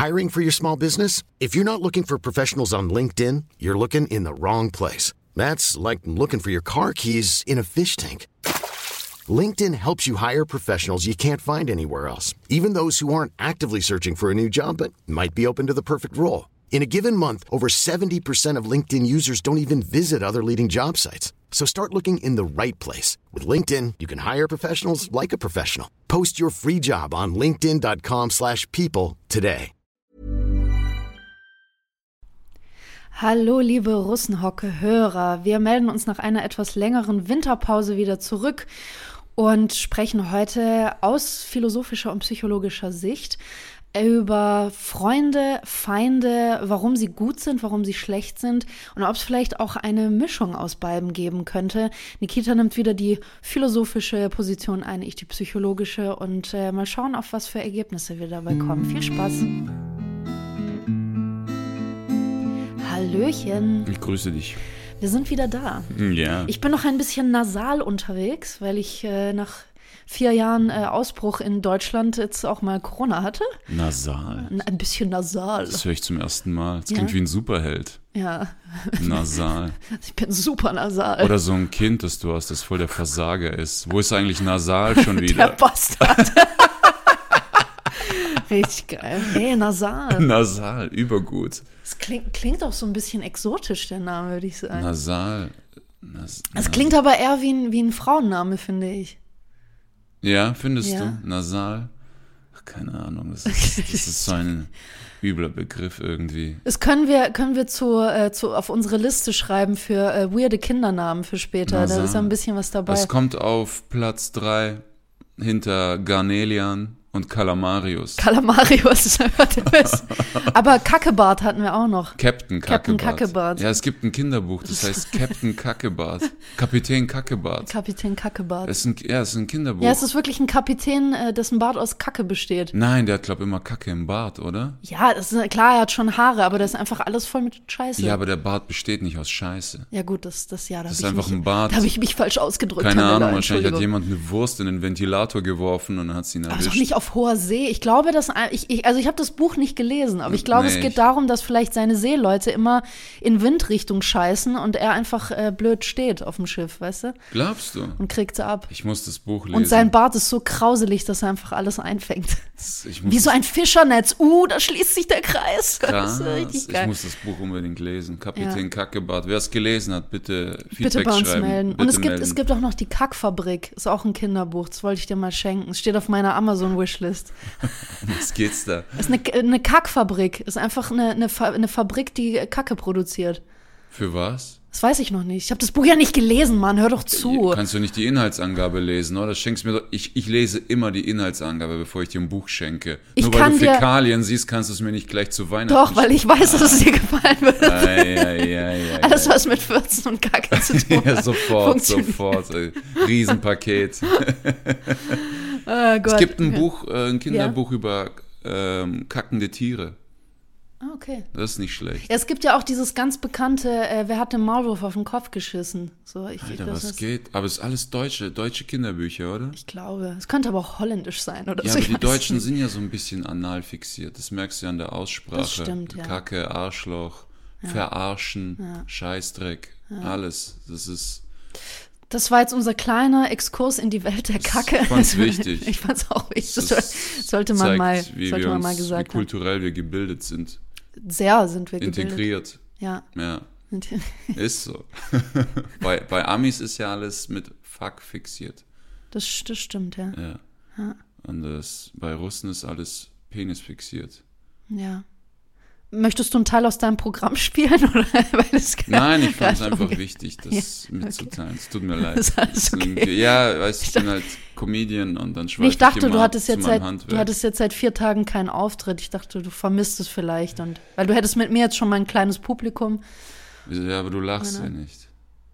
Hiring for your small business? If you're not looking for professionals on LinkedIn, you're looking in the wrong place. That's like looking for your car keys in a fish tank. LinkedIn helps you hire professionals you can't find anywhere else, even those who aren't actively searching for a new job but might be open to the perfect role. In a given month, over 70% of LinkedIn users don't even visit other leading job sites. So start looking in the right place. With LinkedIn, you can hire professionals like a professional. Post your free job on linkedin.com/people today. Hallo liebe Russenhocke-Hörer, wir melden uns nach einer etwas längeren Winterpause wieder zurück und sprechen heute aus philosophischer und psychologischer Sicht über Freunde, Feinde, warum sie gut sind, warum sie schlecht sind und ob es vielleicht auch eine Mischung aus beiden geben könnte. Nikita nimmt wieder die philosophische Position ein, ich die psychologische und mal schauen, auf was für Ergebnisse wir dabei kommen. Viel Spaß! Hallöchen. Ich grüße dich. Wir sind wieder da. Ja. Ich bin noch ein bisschen nasal unterwegs, weil ich nach 4 Jahren Ausbruch in Deutschland jetzt auch mal Corona hatte. Nasal? Ein bisschen nasal. Das höre ich zum ersten Mal. Das klingt wie ein Superheld. Ja. Nasal. Ich bin super nasal. Oder so ein Kind, das du hast, das voll der Versager ist. Wo ist eigentlich nasal schon wieder? Der Bastard. Richtig geil. Hey, nasal. Nasal, übergut. Es klingt auch so ein bisschen exotisch, der Name, würde ich sagen. Nasal. Es klingt aber eher wie ein Frauenname, finde ich. Ja, findest Ja. du? Nasal? Ach, keine Ahnung. Das ist so ein übler Begriff irgendwie. Das können wir auf unsere Liste schreiben für weirde Kindernamen für später. Nasal. Da ist ja ein bisschen was dabei. Das kommt auf Platz 3 hinter Garnelian und Calamarius. Calamarius. Aber Kackebart hatten wir auch noch. Captain Kackebart. Ja, es gibt ein Kinderbuch, das heißt Captain Kackebart. Kapitän Kackebart. Kapitän Kackebart. Es ist ein Kinderbuch. Ja, es ist wirklich ein Kapitän, dessen Bart aus Kacke besteht. Nein, der hat, glaube ich, immer Kacke im Bart, oder? Ja, klar, er hat schon Haare, aber das ist einfach alles voll mit Scheiße. Ja, aber der Bart besteht nicht aus Scheiße. Ja gut, das ist einfach ein Bart. Da habe ich mich falsch ausgedrückt. Keine Camilla, Ahnung, wahrscheinlich hat jemand eine Wurst in den Ventilator geworfen und dann hat sie ihn Aber erwischt. doch nicht auf hoher See. Ich glaube, ich habe das Buch nicht gelesen, aber ich glaube, es geht darum, dass vielleicht seine Seeleute immer in Windrichtung scheißen und er einfach blöd steht auf dem Schiff, weißt du? Glaubst du? Und kriegt sie ab. Ich muss das Buch lesen. Und sein Bart ist so krauselig, dass er einfach alles einfängt. Ich Wie so ein Fischernetz. Da schließt sich der Kreis. Krass. Das ist richtig geil. Ich muss das Buch unbedingt lesen. Kapitän Kackebart. Wer es gelesen hat, bitte Feedback Bitte bei uns schreiben. melden. Bitte Und es melden. gibt auch noch die Kackfabrik. Ist auch ein Kinderbuch. Das wollte ich dir mal schenken. Es steht auf meiner Amazon-Wishlist. Was geht's da? Ist eine Kackfabrik. Ist einfach eine Fabrik, die Kacke produziert. Für was? Das weiß ich noch nicht. Ich habe das Buch ja nicht gelesen, Mann. Hör doch zu. Kannst du nicht die Inhaltsangabe lesen, oder? Schenkst mir doch. Ich lese immer die Inhaltsangabe, bevor ich dir ein Buch schenke. Nur weil du Fäkalien siehst, kannst du es mir nicht gleich zu Weihnachten Doch, weil ich weiß, dass es dir gefallen wird. Alles, was mit Würzen und Kacke zu tun hat. Ja, sofort. Riesenpaket. Oh Gott. Es gibt ein Kinderbuch über kackende Tiere. Ah, okay. Das ist nicht schlecht. Ja, es gibt ja auch dieses ganz bekannte, wer hat den Maulwurf auf den Kopf geschissen? Alter, was geht? Aber es ist alles deutsche Kinderbücher, oder? Ich glaube. Es könnte aber auch holländisch sein oder ja, so. aber die Deutschen sind ja so ein bisschen anal fixiert. Das merkst du ja an der Aussprache. Das stimmt, ja. Kacke, Arschloch, verarschen, Scheißdreck, alles. Das war jetzt unser kleiner Exkurs in die Welt der Kacke. Ich fand's wichtig. Ich fand's auch wichtig. Das sollte man mal gesagt haben. Wie kulturell wir gebildet sind. Sehr sind wir gebildet. Integriert. Ja. Ist so. bei Amis ist ja alles mit Fuck fixiert. Das stimmt, ja. Und bei Russen ist alles Penis fixiert. Ja. Möchtest du einen Teil aus deinem Programm spielen? Oder? Nein, ich fand es einfach wichtig, das mitzuteilen. Es tut mir leid. Ist alles okay. Ja, weißt du, ich bin halt Comedian und dann schweife ich dachte, du hattest jetzt seit 4 Tagen keinen Auftritt. Ich dachte, du vermisst es vielleicht. Weil du hättest mit mir jetzt schon mal ein kleines Publikum. Ja, aber du lachst ja nicht.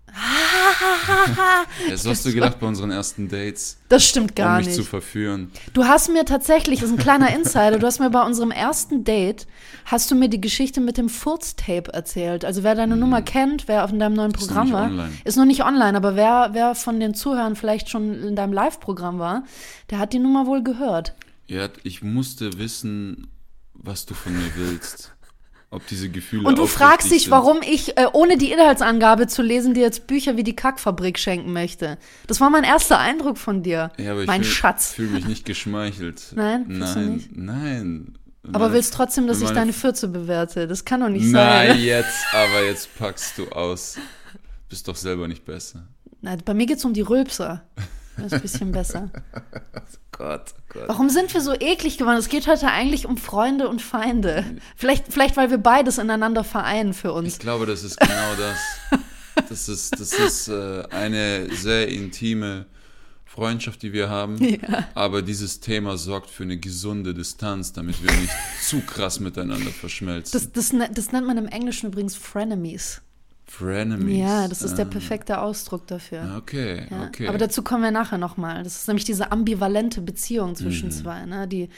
Was hast du gedacht bei unseren ersten Dates? Das stimmt gar nicht. Um mich zu verführen. Du hast mir tatsächlich, das ist ein kleiner Insider, du hast mir bei unserem ersten Date, hast du mir die Geschichte mit dem Furztape erzählt. Also wer deine Nummer kennt, wer auf deinem neuen Programm war, ist noch nicht online, aber wer von den Zuhörern vielleicht schon in deinem Live-Programm war, der hat die Nummer wohl gehört. Ja, ich musste wissen, was du von mir willst. Ob diese Gefühle Und du fragst dich, sind. warum ich, ohne die Inhaltsangabe zu lesen, dir jetzt Bücher wie die Kackfabrik schenken möchte. Das war mein erster Eindruck von dir, Ja, aber mein ich Schatz. fühle mich nicht geschmeichelt. Nein, fühlst du nicht? Nein. Aber willst trotzdem, dass ich deine Fürze bewerte? Das kann doch nicht sein. Nein, jetzt packst du aus. Bist doch selber nicht besser. Nein, bei mir geht es um die Rülpser. Das ist ein bisschen besser. Gott. Warum sind wir so eklig geworden? Es geht heute eigentlich um Freunde und Feinde. Vielleicht weil wir beides ineinander vereinen für uns. Ich glaube, das ist genau das. Das ist eine sehr intime Freundschaft, die wir haben. Ja. Aber dieses Thema sorgt für eine gesunde Distanz, damit wir nicht zu krass miteinander verschmelzen. Das nennt man im Englischen übrigens Frenemies. Frenemies. Ja, das ist der perfekte Ausdruck dafür. Okay. Aber dazu kommen wir nachher nochmal. Das ist nämlich diese ambivalente Beziehung zwischen zwei, ne, die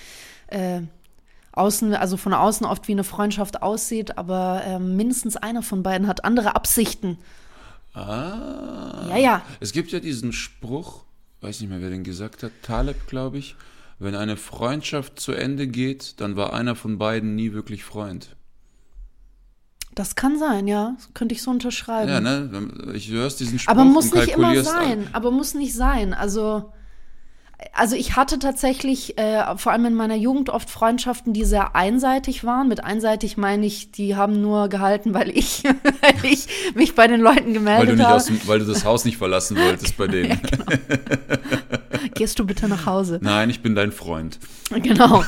also von außen oft wie eine Freundschaft aussieht, aber mindestens einer von beiden hat andere Absichten. Ja. Es gibt ja diesen Spruch, weiß nicht mehr, wer den gesagt hat, Taleb, glaube ich, wenn eine Freundschaft zu Ende geht, dann war einer von beiden nie wirklich Freund. Das kann sein, ja. Das könnte ich so unterschreiben. Ja, ne? Du hörst diesen Spruch aber muss und nicht immer kalkulierst sein. Aber muss nicht sein. Also ich hatte tatsächlich vor allem in meiner Jugend oft Freundschaften, die sehr einseitig waren. Mit einseitig meine ich, die haben nur gehalten, weil ich mich bei den Leuten gemeldet habe. Weil du das Haus nicht verlassen wolltest bei denen. Ja, genau. Gehst du bitte nach Hause? Nein, ich bin dein Freund. Genau.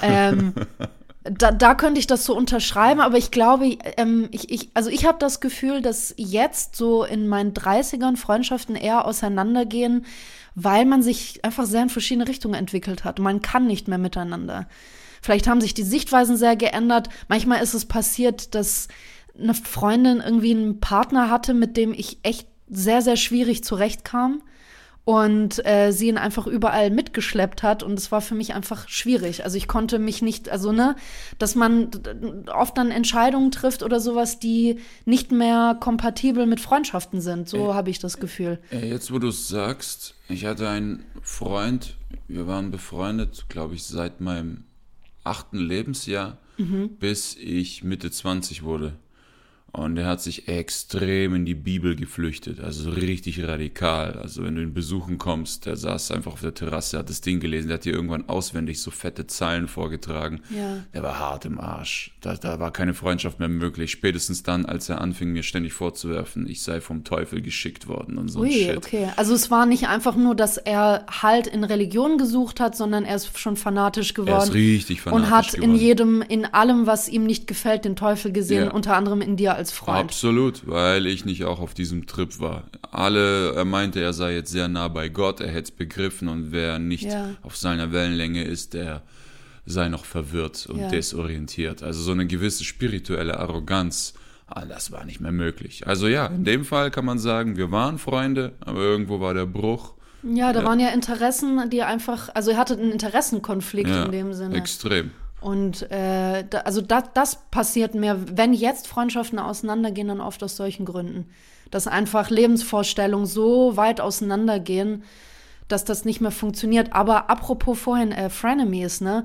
Da könnte ich das so unterschreiben, aber ich glaube, ich habe das Gefühl, dass jetzt so in meinen 30ern Freundschaften eher auseinandergehen, weil man sich einfach sehr in verschiedene Richtungen entwickelt hat. Man kann nicht mehr miteinander. Vielleicht haben sich die Sichtweisen sehr geändert. Manchmal ist es passiert, dass eine Freundin irgendwie einen Partner hatte, mit dem ich echt sehr, sehr schwierig zurechtkam. Und sie ihn einfach überall mitgeschleppt hat. Und es war für mich einfach schwierig. Also ich konnte mich nicht, dass man oft dann Entscheidungen trifft oder sowas, die nicht mehr kompatibel mit Freundschaften sind. So habe ich das Gefühl. Jetzt, wo du es sagst, ich hatte einen Freund, wir waren befreundet, glaube ich, seit meinem 8. Lebensjahr, bis ich Mitte 20 wurde. Und er hat sich extrem in die Bibel geflüchtet, also so richtig radikal. Also wenn du ihn besuchen kommst, der saß einfach auf der Terrasse, hat das Ding gelesen, der hat dir irgendwann auswendig so fette Zeilen vorgetragen. Ja. Der war hart im Arsch. Da war keine Freundschaft mehr möglich. Spätestens dann, als er anfing, mir ständig vorzuwerfen, ich sei vom Teufel geschickt worden und so ein Shit. Okay. Also es war nicht einfach nur, dass er Halt in Religion gesucht hat, sondern er ist schon fanatisch geworden. Er ist richtig fanatisch und hat geworden. in allem, was ihm nicht gefällt, den Teufel gesehen, unter anderem in dir als Freund. Absolut, weil ich nicht auch auf diesem Trip war. Er meinte, er sei jetzt sehr nah bei Gott, er hätte es begriffen und wer nicht auf seiner Wellenlänge ist, der sei noch verwirrt und desorientiert. Also so eine gewisse spirituelle Arroganz, das war nicht mehr möglich. Also ja, in dem Fall kann man sagen, wir waren Freunde, aber irgendwo war der Bruch. Ja, da waren ja Interessen, die einfach, also ihr hattet einen Interessenkonflikt in dem Sinne. Extrem. Und das passiert mir, wenn jetzt Freundschaften auseinandergehen, dann oft aus solchen Gründen. Dass einfach Lebensvorstellungen so weit auseinandergehen, dass das nicht mehr funktioniert. Aber apropos vorhin Frenemies, ne?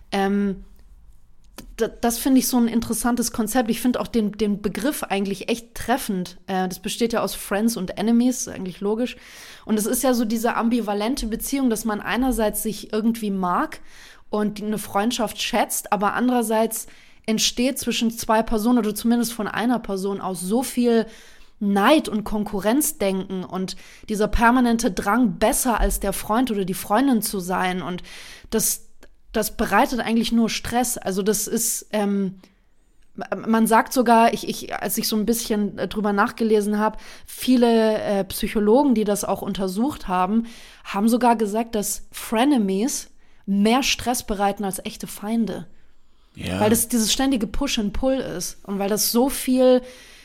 Das finde ich so ein interessantes Konzept. Ich finde auch den Begriff eigentlich echt treffend. Das besteht ja aus Friends und Enemies, eigentlich logisch. Und es ist ja so diese ambivalente Beziehung, dass man einerseits sich irgendwie mag und eine Freundschaft schätzt, aber andererseits entsteht zwischen zwei Personen oder zumindest von einer Person aus so viel Neid und Konkurrenzdenken und dieser permanente Drang, besser als der Freund oder die Freundin zu sein. Und das bereitet eigentlich nur Stress. Also das ist, man sagt sogar, als ich so ein bisschen drüber nachgelesen habe, viele Psychologen, die das auch untersucht haben, haben sogar gesagt, dass Frenemies mehr Stress bereiten als echte Feinde. Ja. Weil das dieses ständige Push and Pull ist und weil das so viel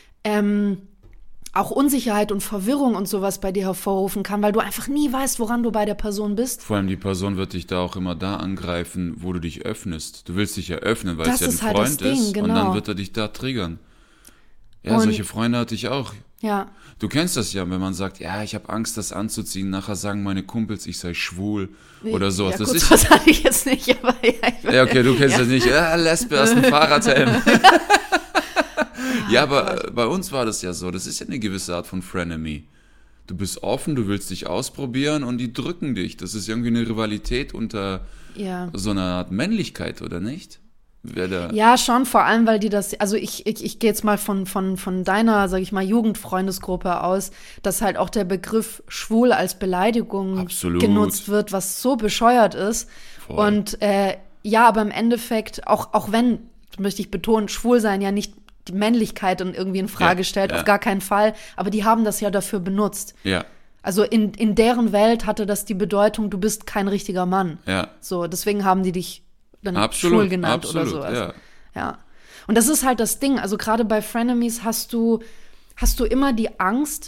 auch Unsicherheit und Verwirrung und sowas bei dir hervorrufen kann, weil du einfach nie weißt, woran du bei der Person bist. Vor allem die Person wird dich da auch immer da angreifen, wo du dich öffnest. Du willst dich ja öffnen, weil es ja ein Freund ist, genau. Und dann wird er dich da triggern. Ja, solche Freunde hatte ich auch. Ja. Du kennst das ja, wenn man sagt, ja, ich habe Angst, das anzuziehen. Nachher sagen meine Kumpels, ich sei schwul oder sowas. Ja, Das gut, ist, das hatte ich jetzt nicht, aber ja, okay, du kennst das nicht. Ja, Lesbe hast ein Fahrradhelm. Ja, aber bei uns war das ja so. Das ist ja eine gewisse Art von Frenemy. Du bist offen, du willst dich ausprobieren und die drücken dich. Das ist irgendwie eine Rivalität unter so einer Art Männlichkeit, oder nicht? Ja, schon, vor allem, weil die das, also ich gehe jetzt mal von deiner, sag ich mal, Jugendfreundesgruppe aus, dass halt auch der Begriff schwul als Beleidigung genutzt wird, was so bescheuert ist. Voll. Und ja, aber im Endeffekt, auch wenn, möchte ich betonen, schwul sein ja nicht die Männlichkeit irgendwie in Frage stellt, auf gar keinen Fall, aber die haben das ja dafür benutzt. Ja. Also in deren Welt hatte das die Bedeutung, du bist kein richtiger Mann. Ja. So, deswegen haben die dich dann schwul genannt oder sowas. Ja. Und das ist halt das Ding. Also gerade bei Frenemies hast du immer die Angst,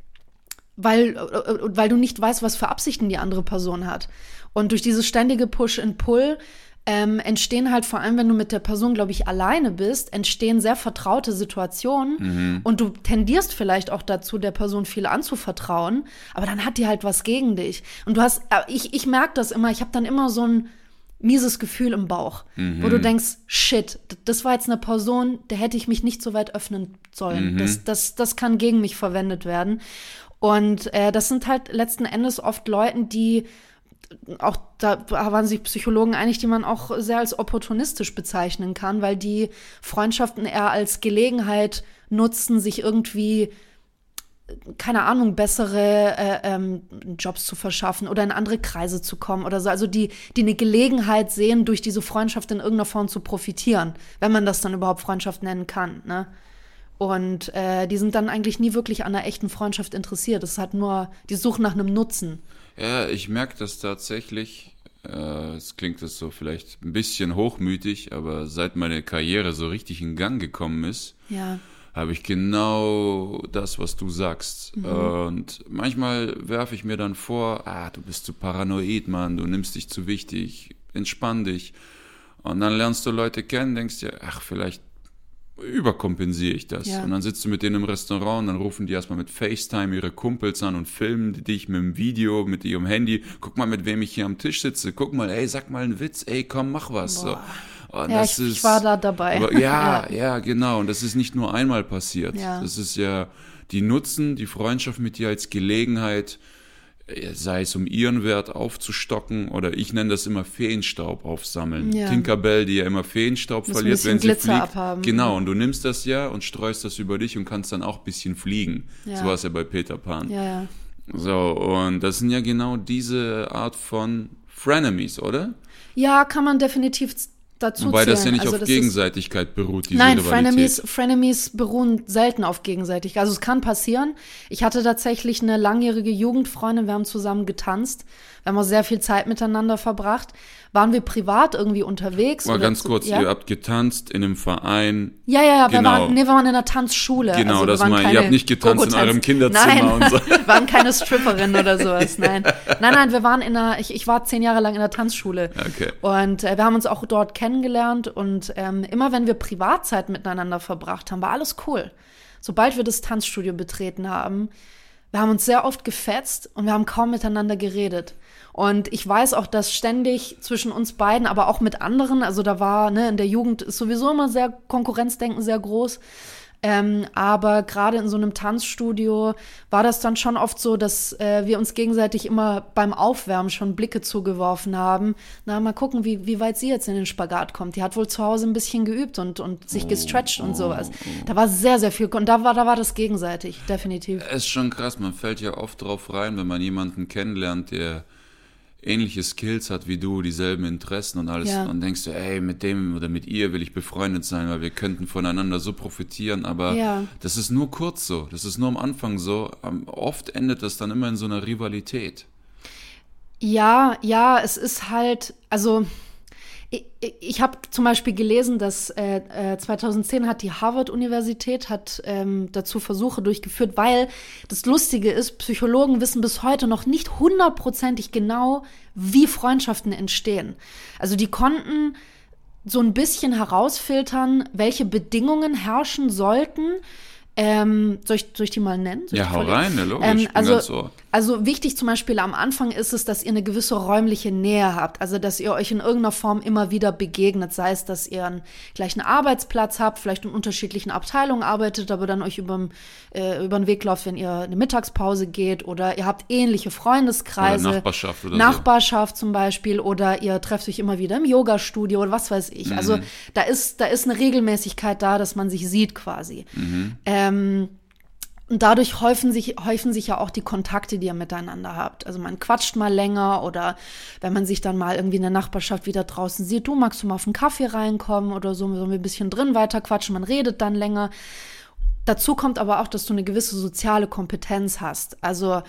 weil du nicht weißt, was für Absichten die andere Person hat. Und durch dieses ständige Push-and-Pull entstehen halt vor allem, wenn du mit der Person, glaube ich, alleine bist, entstehen sehr vertraute Situationen und du tendierst vielleicht auch dazu, der Person viel anzuvertrauen, aber dann hat die halt was gegen dich. Und ich merke das immer, ich habe dann immer so ein mieses Gefühl im Bauch, wo du denkst, shit, das war jetzt eine Person, der hätte ich mich nicht so weit öffnen sollen. Das kann gegen mich verwendet werden. Und das sind halt letzten Endes oft Leute, die auch, da waren sich Psychologen einig, die man auch sehr als opportunistisch bezeichnen kann, weil die Freundschaften eher als Gelegenheit nutzen, sich irgendwie, keine Ahnung, bessere Jobs zu verschaffen oder in andere Kreise zu kommen oder so. Also die eine Gelegenheit sehen, durch diese Freundschaft in irgendeiner Form zu profitieren, wenn man das dann überhaupt Freundschaft nennen kann, ne? Und die sind dann eigentlich nie wirklich an einer echten Freundschaft interessiert. Es ist halt nur die Suche nach einem Nutzen. Ja, ich merke das tatsächlich. Es klingt das so vielleicht ein bisschen hochmütig, aber seit meine Karriere so richtig in Gang gekommen ist, habe ich genau das, was du sagst. Und manchmal werfe ich mir dann vor, du bist zu paranoid, Mann, du nimmst dich zu wichtig, entspann dich. Und dann lernst du Leute kennen, denkst dir, vielleicht überkompensiere ich das. Und dann sitzt du mit denen im Restaurant und dann rufen die erstmal mit FaceTime ihre Kumpels an und filmen dich mit dem Video, mit ihrem Handy. Guck mal, mit wem ich hier am Tisch sitze. Guck mal, ey, sag mal einen Witz, ey, komm, mach was. So. Ich war da dabei. Aber, ja, genau. Und das ist nicht nur einmal passiert. Ja. Das ist ja, die nutzen die Freundschaft mit dir als Gelegenheit, sei es um ihren Wert aufzustocken oder ich nenne das immer Feenstaub aufsammeln. Tinkerbell, die ja immer Feenstaub verliert, wenn sie Glitzer fliegt. Abhaben. Genau, und du nimmst das und streust das über dich und kannst dann auch ein bisschen fliegen. So war es ja bei Peter Pan. Ja. So, und das sind ja genau diese Art von Frenemies, oder? Ja, kann man definitiv dazu Wobei zählen. das ja nicht auf Gegenseitigkeit beruht, diese Rivalität. Nein, Frenemies beruhen selten auf Gegenseitigkeit. Also es kann passieren. Ich hatte tatsächlich eine langjährige Jugendfreundin, wir haben zusammen getanzt, wir haben auch sehr viel Zeit miteinander verbracht. Waren wir privat irgendwie unterwegs? Mal ganz kurz, ihr habt getanzt in einem Verein. Ja, genau. wir waren in einer Tanzschule. Genau, also das meine ich. Ihr habt nicht getanzt in eurem Kinderzimmer Nein, und so. Wir waren keine Stripperin oder sowas, nein. Nein, wir waren ich war 10 Jahre lang in der Tanzschule. Okay. Und wir haben uns auch dort kennengelernt und immer wenn wir Privatzeit miteinander verbracht haben, war alles cool. Sobald wir das Tanzstudio betreten haben, wir haben uns sehr oft gefetzt und wir haben kaum miteinander geredet. Und ich weiß auch, dass ständig zwischen uns beiden, aber auch mit anderen, also da war, in der Jugend ist sowieso immer sehr Konkurrenzdenken sehr groß. Aber gerade in so einem Tanzstudio war das dann schon oft so, dass wir uns gegenseitig immer beim Aufwärmen schon Blicke zugeworfen haben. Na, mal gucken, wie weit sie jetzt in den Spagat kommt. Die hat wohl zu Hause ein bisschen geübt und sich gestretcht und sowas. Da war sehr, sehr viel, und da war das gegenseitig, definitiv. Es ist schon krass, man fällt ja oft drauf rein, wenn man jemanden kennenlernt, der ähnliche Skills hat wie du, dieselben Interessen und alles. Ja. Und denkst du, ey, mit dem oder mit ihr will ich befreundet sein, weil wir könnten voneinander so profitieren. Aber das ist nur kurz so. Das ist nur am Anfang so. Oft endet das dann immer in so einer Rivalität. Ja, es ist halt, also ich habe zum Beispiel gelesen, dass 2010 hat die Harvard-Universität dazu Versuche durchgeführt, weil das Lustige ist, Psychologen wissen bis heute noch nicht 100%ig genau, wie Freundschaften entstehen. Also die konnten so ein bisschen herausfiltern, welche Bedingungen herrschen sollten, Soll ich die mal nennen? Ja, hau rein, ne, logisch. Ich bin ganz Ohr. Also wichtig zum Beispiel am Anfang ist es, dass ihr eine gewisse räumliche Nähe habt. Also dass ihr euch in irgendeiner Form immer wieder begegnet. Sei es, dass ihr einen gleichen Arbeitsplatz habt, vielleicht in unterschiedlichen Abteilungen arbeitet, aber dann euch über den Weg lauft, wenn ihr eine Mittagspause geht. Oder ihr habt ähnliche Freundeskreise. Oder Nachbarschaft oder Nachbarschaft zum Beispiel. Oder ihr trefft euch immer wieder im Yoga-Studio oder was weiß ich. Also da ist eine Regelmäßigkeit da, dass man sich sieht quasi. Und dadurch häufen sich ja auch die Kontakte, die ihr miteinander habt. Also man quatscht mal länger oder wenn man sich dann mal irgendwie in der Nachbarschaft wieder draußen sieht, du, magst du mal auf einen Kaffee reinkommen oder so wir ein bisschen drin weiter quatschen, man redet dann länger. Dazu kommt aber auch, dass du eine gewisse soziale Kompetenz hast. Also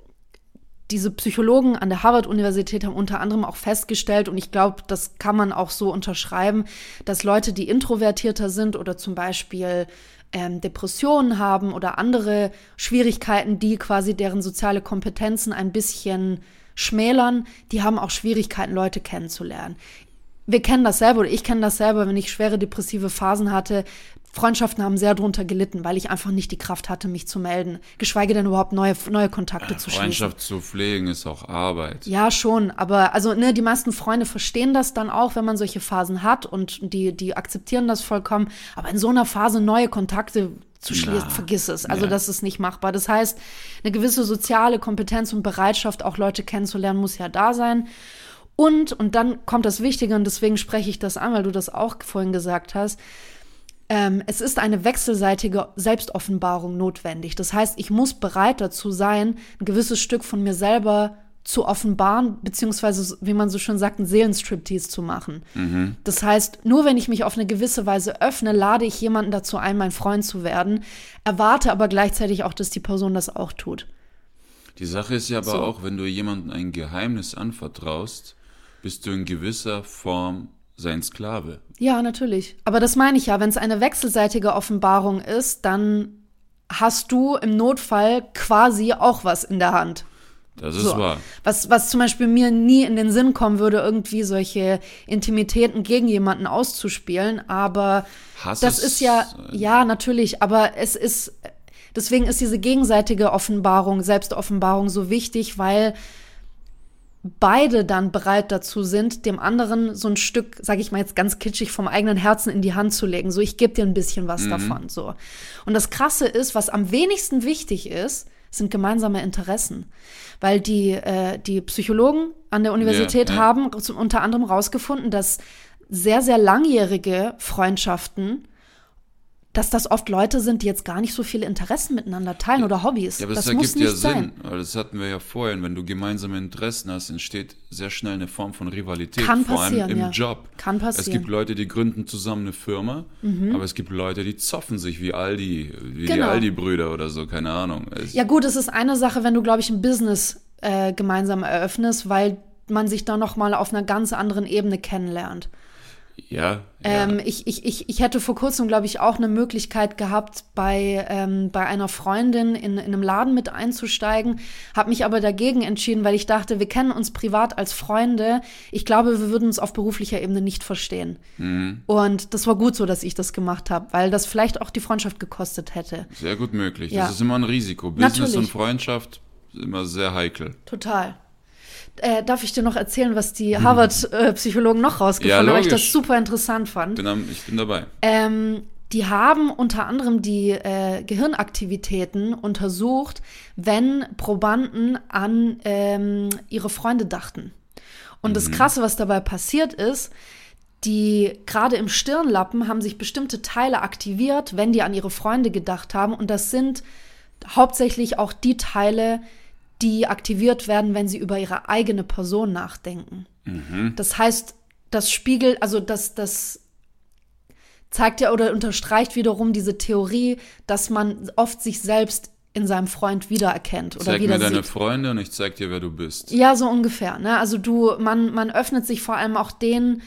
diese Psychologen an der Harvard-Universität haben unter anderem auch festgestellt, und ich glaube, das kann man auch so unterschreiben, dass Leute, die introvertierter sind oder zum Beispiel Depressionen haben oder andere Schwierigkeiten, die quasi deren soziale Kompetenzen ein bisschen schmälern, die haben auch Schwierigkeiten, Leute kennenzulernen. Wir kennen das selber, oder ich kenne das selber, wenn ich schwere depressive Phasen hatte. Freundschaften haben sehr drunter gelitten, weil ich einfach nicht die Kraft hatte, mich zu melden, geschweige denn überhaupt neue Kontakte zu schließen. Freundschaft zu pflegen ist auch Arbeit. Ja, schon, aber also die meisten Freunde verstehen das dann auch, wenn man solche Phasen hat, und die akzeptieren das vollkommen. Aber in so einer Phase neue Kontakte zu schließen, vergiss es. Also das ist nicht machbar. Das heißt, eine gewisse soziale Kompetenz und Bereitschaft, auch Leute kennenzulernen, muss ja da sein. Und dann kommt das Wichtige, und deswegen spreche ich das an, weil du das auch vorhin gesagt hast. Es ist eine wechselseitige Selbstoffenbarung notwendig. Das heißt, ich muss bereit dazu sein, ein gewisses Stück von mir selber zu offenbaren, beziehungsweise, wie man so schön sagt, einen Seelenstriptease zu machen. Das heißt, nur wenn ich mich auf eine gewisse Weise öffne, lade ich jemanden dazu ein, mein Freund zu werden, erwarte aber gleichzeitig auch, dass die Person das auch tut. Die Sache ist ja aber auch, wenn du jemandem ein Geheimnis anvertraust, bist du in gewisser Form sein Sklave. Ja, natürlich. Aber das meine ich ja, wenn es eine wechselseitige Offenbarung ist, dann hast du im Notfall quasi auch was in der Hand. Das ist wahr. Was zum Beispiel mir nie in den Sinn kommen würde, irgendwie solche Intimitäten gegen jemanden auszuspielen, aber das ist ja, natürlich, aber deswegen ist diese gegenseitige Offenbarung, Selbstoffenbarung so wichtig, weil beide dann bereit dazu sind, dem anderen so ein Stück, sage ich mal jetzt ganz kitschig, vom eigenen Herzen in die Hand zu legen. So, ich gebe dir ein bisschen was davon. So. Und das Krasse ist, was am wenigsten wichtig ist, sind gemeinsame Interessen. Weil die Psychologen an der Universität haben unter anderem rausgefunden, dass sehr, sehr langjährige Freundschaften, dass das oft Leute sind, die jetzt gar nicht so viele Interessen miteinander teilen oder Hobbys. Ja, aber das ergibt muss nicht sein. Sinn, weil das hatten wir ja vorhin. Wenn du gemeinsame Interessen hast, entsteht sehr schnell eine Form von Rivalität, Kann vor allem passieren, im Job. Kann passieren. Es gibt Leute, die gründen zusammen eine Firma, aber es gibt Leute, die zoffen sich wie Aldi, die Aldi-Brüder oder so, keine Ahnung. Ja gut, es ist eine Sache, wenn du, glaube ich, ein Business gemeinsam eröffnest, weil man sich da noch mal auf einer ganz anderen Ebene kennenlernt. Ja. Ich hätte vor kurzem, glaube ich, auch eine Möglichkeit gehabt, bei einer Freundin in einem Laden mit einzusteigen, habe mich aber dagegen entschieden, weil ich dachte, wir kennen uns privat als Freunde. Ich glaube, wir würden uns auf beruflicher Ebene nicht verstehen. Und das war gut so, dass ich das gemacht habe, weil das vielleicht auch die Freundschaft gekostet hätte. Sehr gut möglich. Ja. Das ist immer ein Risiko. Business Natürlich. und Freundschaft sind immer sehr heikel. Total. Darf ich dir noch erzählen, was die Harvard-Psychologen noch rausgefunden haben, weil ich das super interessant fand? Ich bin dabei. Die haben unter anderem die Gehirnaktivitäten untersucht, wenn Probanden an ihre Freunde dachten. Und das Krasse, was dabei passiert ist, die gerade im Stirnlappen haben sich bestimmte Teile aktiviert, wenn die an ihre Freunde gedacht haben. Und das sind hauptsächlich auch die Teile, die aktiviert werden, wenn sie über ihre eigene Person nachdenken. Das heißt, das spiegelt, also das zeigt ja oder unterstreicht wiederum diese Theorie, dass man oft sich selbst in seinem Freund wiedererkennt oder zeig wieder mir deine sieht. Freunde und ich zeig dir, wer du bist. Ja, so ungefähr. Ne? Also man öffnet sich vor allem auch denen,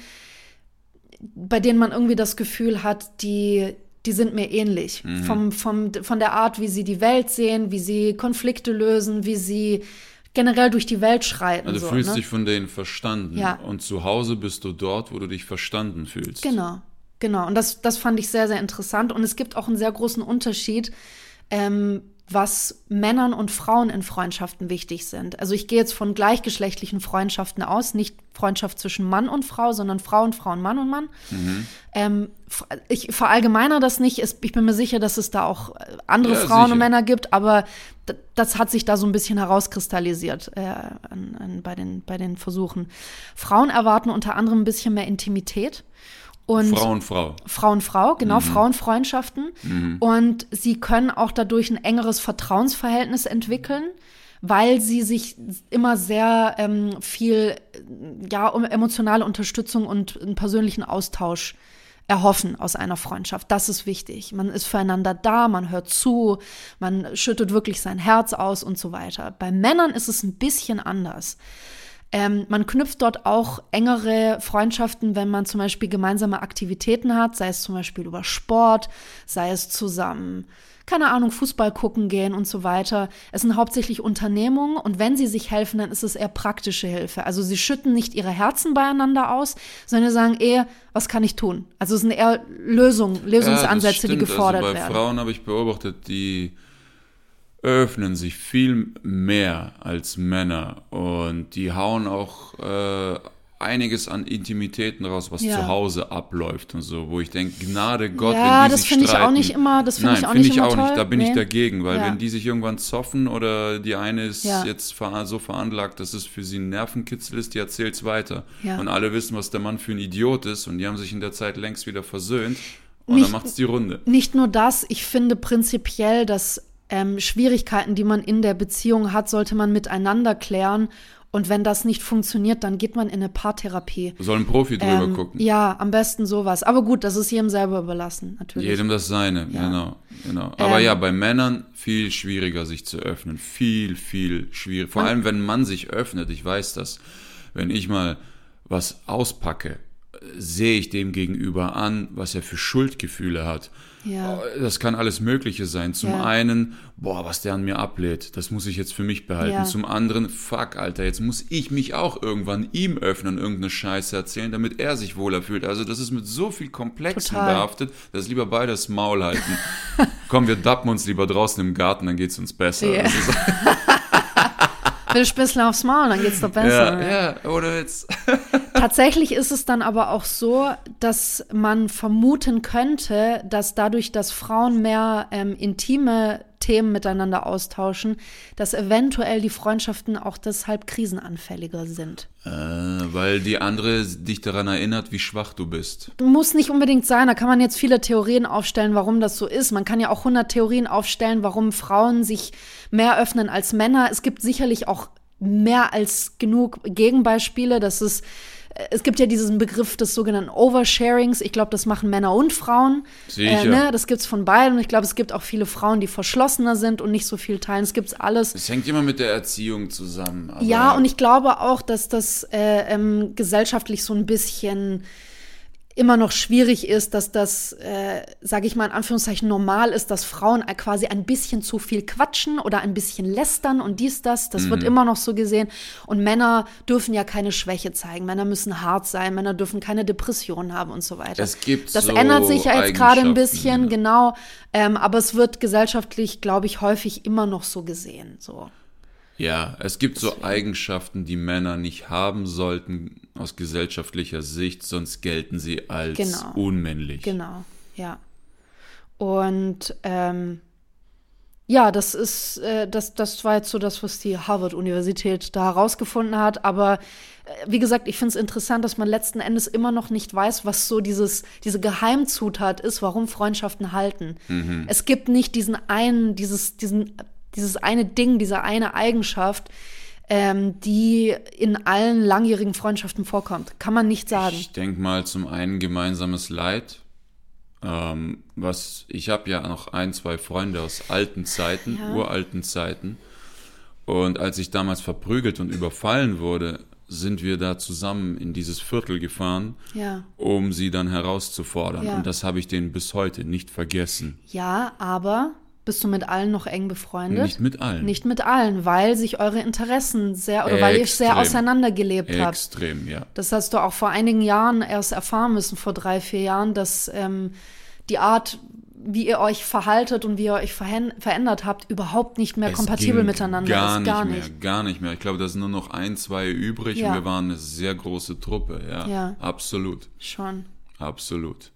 bei denen man irgendwie das Gefühl hat, die sind mir ähnlich. Von der Art, wie sie die Welt sehen, wie sie Konflikte lösen, wie sie generell durch die Welt schreiten. Also du fühlst dich von denen verstanden. Ja. Und zu Hause bist du dort, wo du dich verstanden fühlst. Genau. Genau. Und das fand ich sehr, sehr interessant. Und es gibt auch einen sehr großen Unterschied, was Männern und Frauen in Freundschaften wichtig sind. Also ich gehe jetzt von gleichgeschlechtlichen Freundschaften aus, nicht Freundschaft zwischen Mann und Frau, sondern Frau und Frau und Mann und Mann. Ich verallgemeinere das nicht. Ich bin mir sicher, dass es da auch andere Frauen sicher. und Männer gibt, aber das hat sich da so ein bisschen herauskristallisiert bei den Versuchen. Frauen erwarten unter anderem ein bisschen mehr Intimität. Und Frau und Frau. Frau und Frau, genau, Frauenfreundschaften. Und sie können auch dadurch ein engeres Vertrauensverhältnis entwickeln, weil sie sich immer sehr viel emotionale Unterstützung und einen persönlichen Austausch erhoffen aus einer Freundschaft. Das ist wichtig. Man ist füreinander da, man hört zu, man schüttet wirklich sein Herz aus und so weiter. Bei Männern ist es ein bisschen anders. Man knüpft dort auch engere Freundschaften, wenn man zum Beispiel gemeinsame Aktivitäten hat, sei es zum Beispiel über Sport, sei es zusammen, keine Ahnung, Fußball gucken gehen und so weiter. Es sind hauptsächlich Unternehmungen und wenn sie sich helfen, dann ist es eher praktische Hilfe. Also sie schütten nicht ihre Herzen beieinander aus, sondern sagen eher, was kann ich tun? Also es sind eher Lösungsansätze, die gefordert werden. Bei Frauen habe ich beobachtet, die öffnen sich viel mehr als Männer und die hauen auch einiges an Intimitäten raus, was zu Hause abläuft und so, wo ich denke, Gnade Gott, wenn die sich streiten. Ja, das finde ich auch nicht immer, toll. Da bin ich dagegen, weil wenn die sich irgendwann zoffen oder die eine ist jetzt so veranlagt, dass es für sie ein Nervenkitzel ist, die erzählt es weiter. Ja. Und alle wissen, was der Mann für ein Idiot ist und die haben sich in der Zeit längst wieder versöhnt und dann macht es die Runde. Nicht nur das, ich finde prinzipiell, dass Schwierigkeiten, die man in der Beziehung hat, sollte man miteinander klären. Und wenn das nicht funktioniert, dann geht man in eine Paartherapie. Soll ein Profi drüber gucken. Ja, am besten sowas. Aber gut, das ist jedem selber überlassen, natürlich. Jedem das Seine, genau. Aber bei Männern viel schwieriger, sich zu öffnen. Viel, viel schwieriger. Vor allem, wenn man sich öffnet, ich weiß das, wenn ich mal was auspacke, sehe ich dem gegenüber an, was er für Schuldgefühle hat. Ja. Das kann alles Mögliche sein. Zum einen, was der an mir ablehnt, das muss ich jetzt für mich behalten. Ja. Zum anderen, fuck, Alter, jetzt muss ich mich auch irgendwann ihm öffnen, irgendeine Scheiße erzählen, damit er sich wohler fühlt. Also das ist mit so viel Komplexen behaftet, dass lieber beide das Maul halten. Komm, wir dappen uns lieber draußen im Garten, dann geht's uns besser. Yeah. Also Will Spitzel aufs Maul, dann geht's doch besser. Ja, oder jetzt. Tatsächlich ist es dann aber auch so, dass man vermuten könnte, dass dadurch, dass Frauen mehr intime Themen miteinander austauschen, dass eventuell die Freundschaften auch deshalb krisenanfälliger sind. Weil die andere dich daran erinnert, wie schwach du bist. Muss nicht unbedingt sein, da kann man jetzt viele Theorien aufstellen, warum das so ist. Man kann ja auch 100 Theorien aufstellen, warum Frauen sich mehr öffnen als Männer. Es gibt sicherlich auch mehr als genug Gegenbeispiele. Es gibt ja diesen Begriff des sogenannten Oversharings. Ich glaube, das machen Männer und Frauen. Sicher. Das gibt's von beiden. Und ich glaube, es gibt auch viele Frauen, die verschlossener sind und nicht so viel teilen. Es gibt's alles. Es hängt immer mit der Erziehung zusammen. Aber ja, und ich glaube auch, dass das gesellschaftlich so ein bisschen immer noch schwierig ist, dass das, sage ich mal in Anführungszeichen, normal ist, dass Frauen quasi ein bisschen zu viel quatschen oder ein bisschen lästern und das wird immer noch so gesehen. Und Männer dürfen ja keine Schwäche zeigen, Männer müssen hart sein, Männer dürfen keine Depression haben und so weiter. Das so ändert sich ja jetzt gerade ein bisschen, genau, aber es wird gesellschaftlich, glaube ich, häufig immer noch so gesehen, so. Ja, es gibt so Eigenschaften, die Männer nicht haben sollten aus gesellschaftlicher Sicht, sonst gelten sie als unmännlich. Genau, ja. Und das ist, das war jetzt so das, was die Harvard-Universität da herausgefunden hat. Aber wie gesagt, ich finde es interessant, dass man letzten Endes immer noch nicht weiß, was so diese Geheimzutat ist, warum Freundschaften halten. Mhm. Es gibt nicht dieses eine Ding, diese eine Eigenschaft, die in allen langjährigen Freundschaften vorkommt. Kann man nicht sagen. Ich denke mal zum einen gemeinsames Leid. Ich habe ja noch 1-2 Freunde aus alten Zeiten, uralten Zeiten. Und als ich damals verprügelt und überfallen wurde, sind wir da zusammen in dieses Viertel gefahren, um sie dann herauszufordern. Ja. Und das habe ich denen bis heute nicht vergessen. Ja, aber Bist du mit allen noch eng befreundet? Nicht mit allen. Nicht mit allen, weil sich eure Interessen weil ihr sehr auseinandergelebt habt. Extrem, ja. Das hast du auch vor einigen Jahren erst erfahren müssen, vor 3-4 Jahren, dass die Art, wie ihr euch verhaltet und wie ihr euch verändert habt, überhaupt nicht mehr kompatibel miteinander ist. Gar nicht mehr. Ich glaube, da sind nur noch 1, 2 übrig und wir waren eine sehr große Truppe. Ja. Absolut. Schon. Absolut.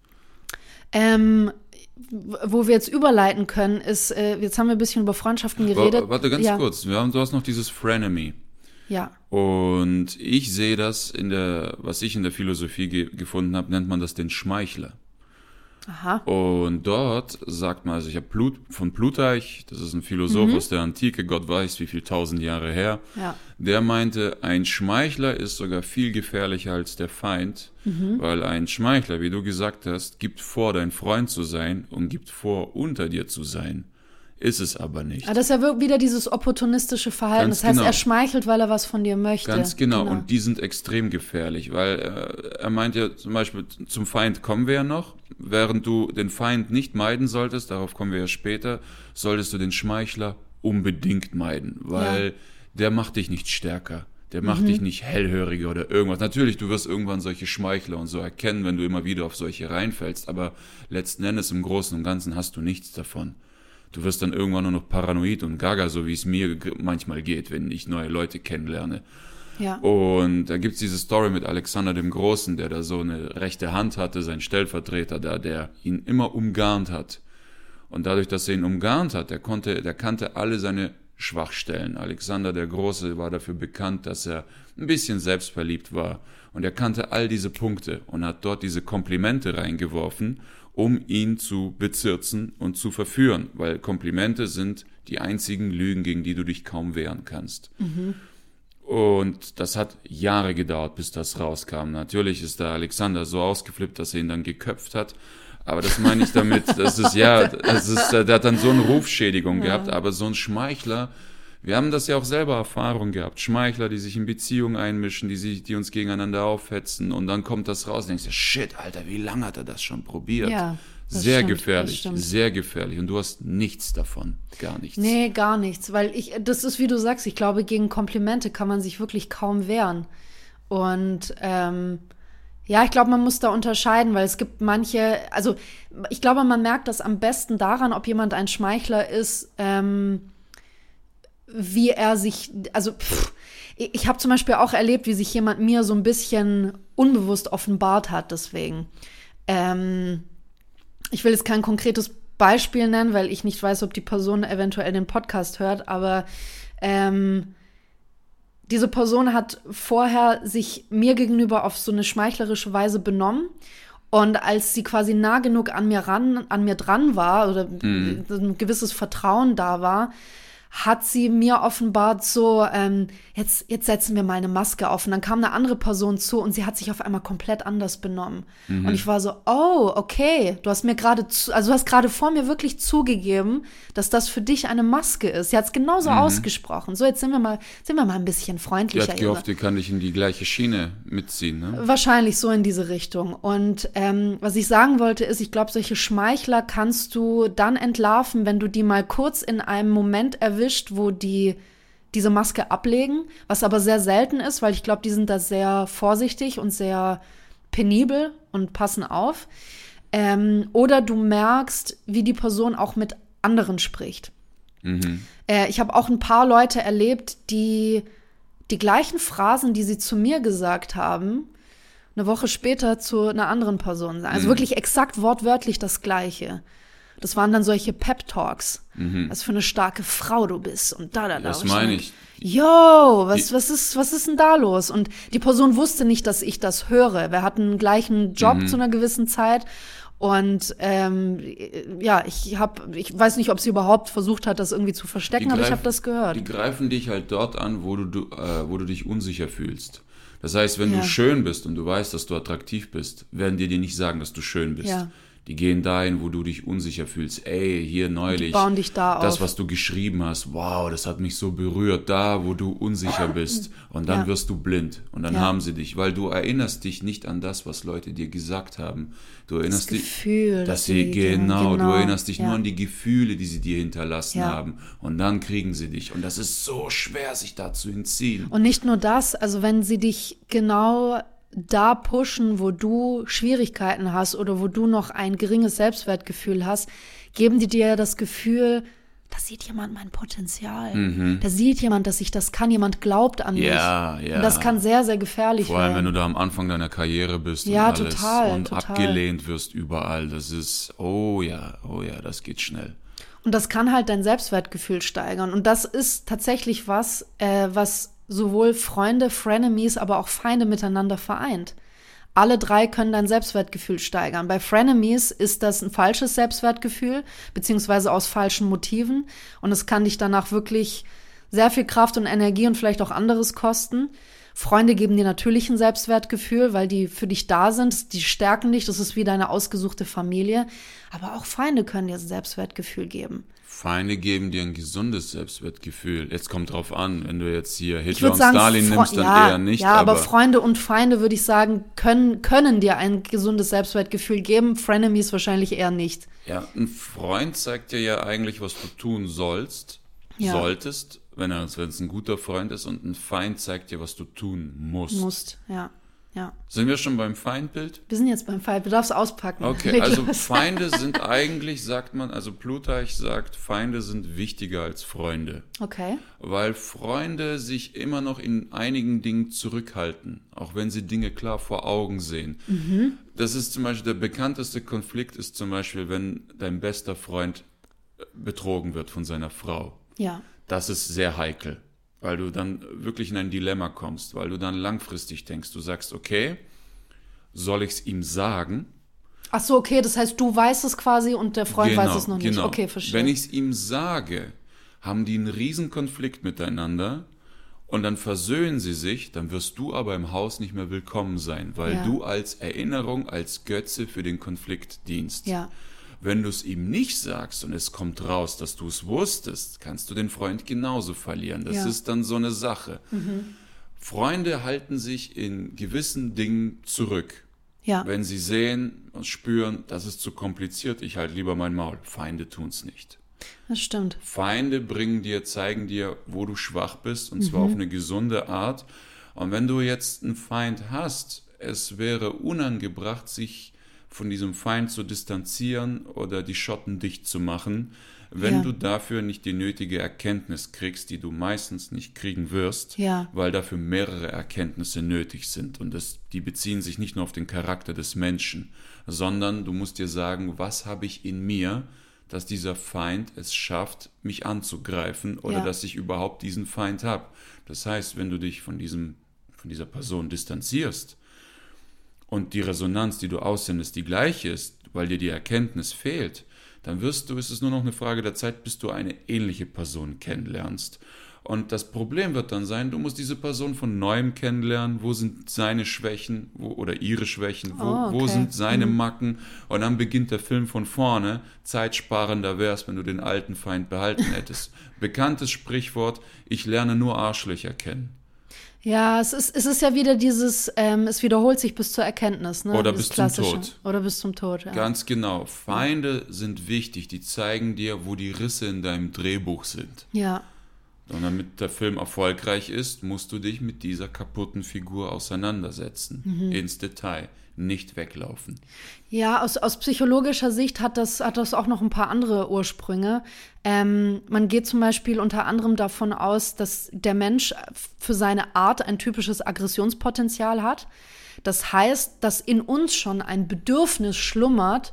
Wo wir jetzt überleiten können, ist, jetzt haben wir ein bisschen über Freundschaften geredet. Warte ganz kurz, du hast noch dieses Frenemy. Ja. Und ich sehe das was ich in der Philosophie gefunden habe, nennt man das den Schmeichler. Aha. Und dort sagt man, also ich habe von Plutarch, das ist ein Philosoph aus der Antike, Gott weiß wie viel 1000 Jahre her, der meinte, ein Schmeichler ist sogar viel gefährlicher als der Feind, weil ein Schmeichler, wie du gesagt hast, gibt vor, dein Freund zu sein und gibt vor, unter dir zu sein. Ist es aber nicht. Aber das ist ja wieder dieses opportunistische Verhalten. Das heißt, er schmeichelt, weil er was von dir möchte. Ganz genau. Und die sind extrem gefährlich, weil er meint ja zum Beispiel, zum Feind kommen wir ja noch. Während du den Feind nicht meiden solltest, darauf kommen wir ja später, solltest du den Schmeichler unbedingt meiden, weil der macht dich nicht stärker. Der macht dich nicht hellhöriger oder irgendwas. Natürlich, du wirst irgendwann solche Schmeichler und so erkennen, wenn du immer wieder auf solche reinfällst, aber letzten Endes im Großen und Ganzen hast du nichts davon. Du wirst dann irgendwann nur noch paranoid und gaga, so wie es mir manchmal geht, wenn ich neue Leute kennenlerne. Ja. Und da gibt's diese Story mit Alexander dem Großen, der da so eine rechte Hand hatte, sein Stellvertreter da, der ihn immer umgarnt hat. Und dadurch, dass er ihn umgarnt hat, der kannte alle seine Schwachstellen. Alexander der Große war dafür bekannt, dass er ein bisschen selbstverliebt war. Und er kannte all diese Punkte und hat dort diese Komplimente reingeworfen, um ihn zu bezirzen und zu verführen, weil Komplimente sind die einzigen Lügen, gegen die du dich kaum wehren kannst. Und das hat Jahre gedauert, bis das rauskam. Natürlich ist der Alexander so ausgeflippt, dass er ihn dann geköpft hat. Aber das meine ich damit, der hat dann so eine Rufschädigung gehabt, aber so ein Schmeichler, wir haben das ja auch selber Erfahrung gehabt, Schmeichler, die sich in Beziehungen einmischen, die uns gegeneinander aufhetzen und dann kommt das raus und denkst du, shit, Alter, wie lange hat er das schon probiert? Ja, sehr gefährlich, sehr gefährlich und du hast nichts davon, gar nichts. Nee, gar nichts, weil das ist, wie du sagst, ich glaube, gegen Komplimente kann man sich wirklich kaum wehren und ja, ich glaube, man muss da unterscheiden, weil es gibt manche, also ich glaube, man merkt das am besten daran, ob jemand ein Schmeichler ist, wie er sich, also ich habe zum Beispiel auch erlebt, wie sich jemand mir so ein bisschen unbewusst offenbart hat, deswegen. Ich will jetzt kein konkretes Beispiel nennen, weil ich nicht weiß, ob die Person eventuell den Podcast hört, aber diese Person hat vorher sich mir gegenüber auf so eine schmeichlerische Weise benommen und als sie quasi nah genug an mir dran war oder ein gewisses Vertrauen da war, hat sie mir offenbart so, jetzt setzen wir mal eine Maske auf. Und dann kam eine andere Person zu und sie hat sich auf einmal komplett anders benommen. Und ich war so, oh, okay, du hast gerade vor mir wirklich zugegeben, dass das für dich eine Maske ist. Sie hat es genauso ausgesprochen. So, jetzt sind wir mal ein bisschen freundlicher. Die hat gehofft, die kann dich in die gleiche Schiene mitziehen, ne? Wahrscheinlich so in diese Richtung. Und was ich sagen wollte ist, ich glaube, solche Schmeichler kannst du dann entlarven, wenn du die mal kurz in einem Moment erwischt, wo die diese Maske ablegen, was aber sehr selten ist, weil ich glaube, die sind da sehr vorsichtig und sehr penibel und passen auf. Oder du merkst, wie die Person auch mit anderen spricht. Ich habe auch ein paar Leute erlebt, die gleichen Phrasen, die sie zu mir gesagt haben, eine Woche später zu einer anderen Person sagen. Also wirklich exakt wortwörtlich das Gleiche. Das waren dann solche Pep-Talks. Was für eine starke Frau du bist. Und da. Das meine ich. Yo, was ist denn da los? Und die Person wusste nicht, dass ich das höre. Wir hatten gleich einen Job zu einer gewissen Zeit. Und ja, ich weiß nicht, ob sie überhaupt versucht hat, das irgendwie zu verstecken, aber ich habe das gehört. Die greifen dich halt dort an, wo du dich unsicher fühlst. Das heißt, wenn du schön bist und du weißt, dass du attraktiv bist, werden die dir nicht sagen, dass du schön bist. Ja. Die gehen dahin, wo du dich unsicher fühlst. Ey, hier neulich, bauen dich da das, auf. was du geschrieben hast, wow, das hat mich so berührt, da, wo du unsicher bist. Und dann wirst du blind. Und dann haben sie dich, weil du erinnerst dich nicht an das, was Leute dir gesagt haben. Du erinnerst dich, Gefühl, dass sie, du erinnerst dich nur an die Gefühle, die sie dir hinterlassen haben. Und dann kriegen sie dich. Und das ist so schwer, sich da zu entziehen. Und nicht nur das, also wenn sie dich genau da pushen, wo du Schwierigkeiten hast oder wo du noch ein geringes Selbstwertgefühl hast, geben die dir das Gefühl, da sieht jemand mein Potenzial. Da sieht jemand, dass ich das kann. Jemand glaubt an mich. Ja. Und das kann sehr, sehr gefährlich Vor allem, werden. wenn du da am Anfang deiner Karriere bist und alles und abgelehnt wirst überall. Das ist, oh ja, das geht schnell. Und das kann halt dein Selbstwertgefühl steigern. Und das ist tatsächlich was sowohl Freunde, Frenemies, aber auch Feinde miteinander vereint. Alle drei können dein Selbstwertgefühl steigern. Bei Frenemies ist das ein falsches Selbstwertgefühl, beziehungsweise aus falschen Motiven. Und es kann dich danach wirklich sehr viel Kraft und Energie und vielleicht auch anderes kosten. Freunde geben dir natürlich ein Selbstwertgefühl, weil die für dich da sind, die stärken dich, das ist wie deine ausgesuchte Familie. Aber auch Feinde können dir ein Selbstwertgefühl geben. Feinde geben dir ein gesundes Selbstwertgefühl. Jetzt kommt drauf an, wenn du jetzt hier Hitler und Stalin nimmst, dann eher nicht. Ja, aber Freunde und Feinde, würde ich sagen, können dir ein gesundes Selbstwertgefühl geben. Frenemies wahrscheinlich eher nicht. Ja, ein Freund zeigt dir ja eigentlich, was du tun solltest, wenn es ein guter Freund ist, und ein Feind zeigt dir, was du tun musst. Ja. Sind wir schon beim Feindbild? Wir sind jetzt beim Feind, du darfst auspacken. Okay, also Feinde sind eigentlich, sagt man, also Plutarch sagt, Feinde sind wichtiger als Freunde. Okay. Weil Freunde sich immer noch in einigen Dingen zurückhalten, auch wenn sie Dinge klar vor Augen sehen. Das ist zum Beispiel, der bekannteste Konflikt ist zum Beispiel, wenn dein bester Freund betrogen wird von seiner Frau. Ja. Das ist sehr heikel, weil du dann wirklich in ein Dilemma kommst, weil du dann langfristig denkst. Du sagst, okay, soll ich es ihm sagen? Ach so, okay, das heißt, du weißt es quasi und der Freund weiß es noch nicht. Genau. Okay, verstehe. Wenn ich es ihm sage, haben die einen riesen Konflikt miteinander und dann versöhnen sie sich, dann wirst du aber im Haus nicht mehr willkommen sein, weil du als Erinnerung, als Götze für den Konflikt dienst. Ja. Wenn du es ihm nicht sagst und es kommt raus, dass du es wusstest, kannst du den Freund genauso verlieren. Das ist dann so eine Sache. Freunde halten sich in gewissen Dingen zurück. Ja. Wenn sie sehen und spüren, das ist zu kompliziert, ich halte lieber mein Maul. Feinde tun es nicht. Das stimmt. Feinde zeigen dir, wo du schwach bist, und zwar auf eine gesunde Art. Und wenn du jetzt einen Feind hast, es wäre unangebracht, sich von diesem Feind zu distanzieren oder die Schotten dicht zu machen, wenn du dafür nicht die nötige Erkenntnis kriegst, die du meistens nicht kriegen wirst, weil dafür mehrere Erkenntnisse nötig sind. Und die beziehen sich nicht nur auf den Charakter des Menschen, sondern du musst dir sagen, was habe ich in mir, dass dieser Feind es schafft, mich anzugreifen oder dass ich überhaupt diesen Feind habe. Das heißt, wenn du dich von dieser Person distanzierst, und die Resonanz, die du aussendest, die gleiche ist, weil dir die Erkenntnis fehlt, dann ist es nur noch eine Frage der Zeit, bis du eine ähnliche Person kennenlernst. Und das Problem wird dann sein, du musst diese Person von Neuem kennenlernen, wo sind seine Schwächen oder ihre Schwächen, wo sind seine Macken, und dann beginnt der Film von vorne. Zeitsparender wär's, wenn du den alten Feind behalten hättest. Bekanntes Sprichwort, ich lerne nur Arschlöcher kennen. Ja, es ist ja wieder dieses, es wiederholt sich bis zur Erkenntnis, ne? Oder bis zum Tod. Oder bis zum Tod, ja. Ganz genau. Feinde sind wichtig, die zeigen dir, wo die Risse in deinem Drehbuch sind. Ja. Und damit der Film erfolgreich ist, musst du dich mit dieser kaputten Figur auseinandersetzen. Ins Detail. Nicht weglaufen. Ja, aus psychologischer Sicht hat das auch noch ein paar andere Ursprünge. Man geht zum Beispiel unter anderem davon aus, dass der Mensch für seine Art ein typisches Aggressionspotenzial hat. Das heißt, dass in uns schon ein Bedürfnis schlummert,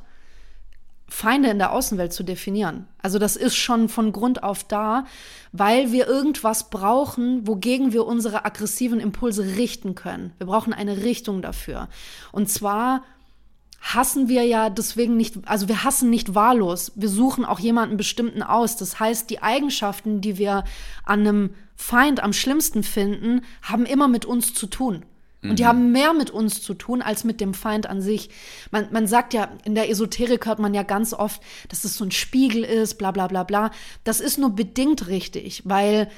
Feinde in der Außenwelt zu definieren. Also das ist schon von Grund auf da, weil wir irgendwas brauchen, wogegen wir unsere aggressiven Impulse richten können. Wir brauchen eine Richtung dafür. Und zwar hassen wir ja deswegen nicht, also wir hassen nicht wahllos. Wir suchen auch jemanden bestimmten aus. Das heißt, die Eigenschaften, die wir an einem Feind am schlimmsten finden, haben immer mit uns zu tun. Und die haben mehr mit uns zu tun, als mit dem Feind an sich. Man sagt ja, in der Esoterik hört man ja ganz oft, dass es so ein Spiegel ist, bla bla bla bla. Das ist nur bedingt richtig, weil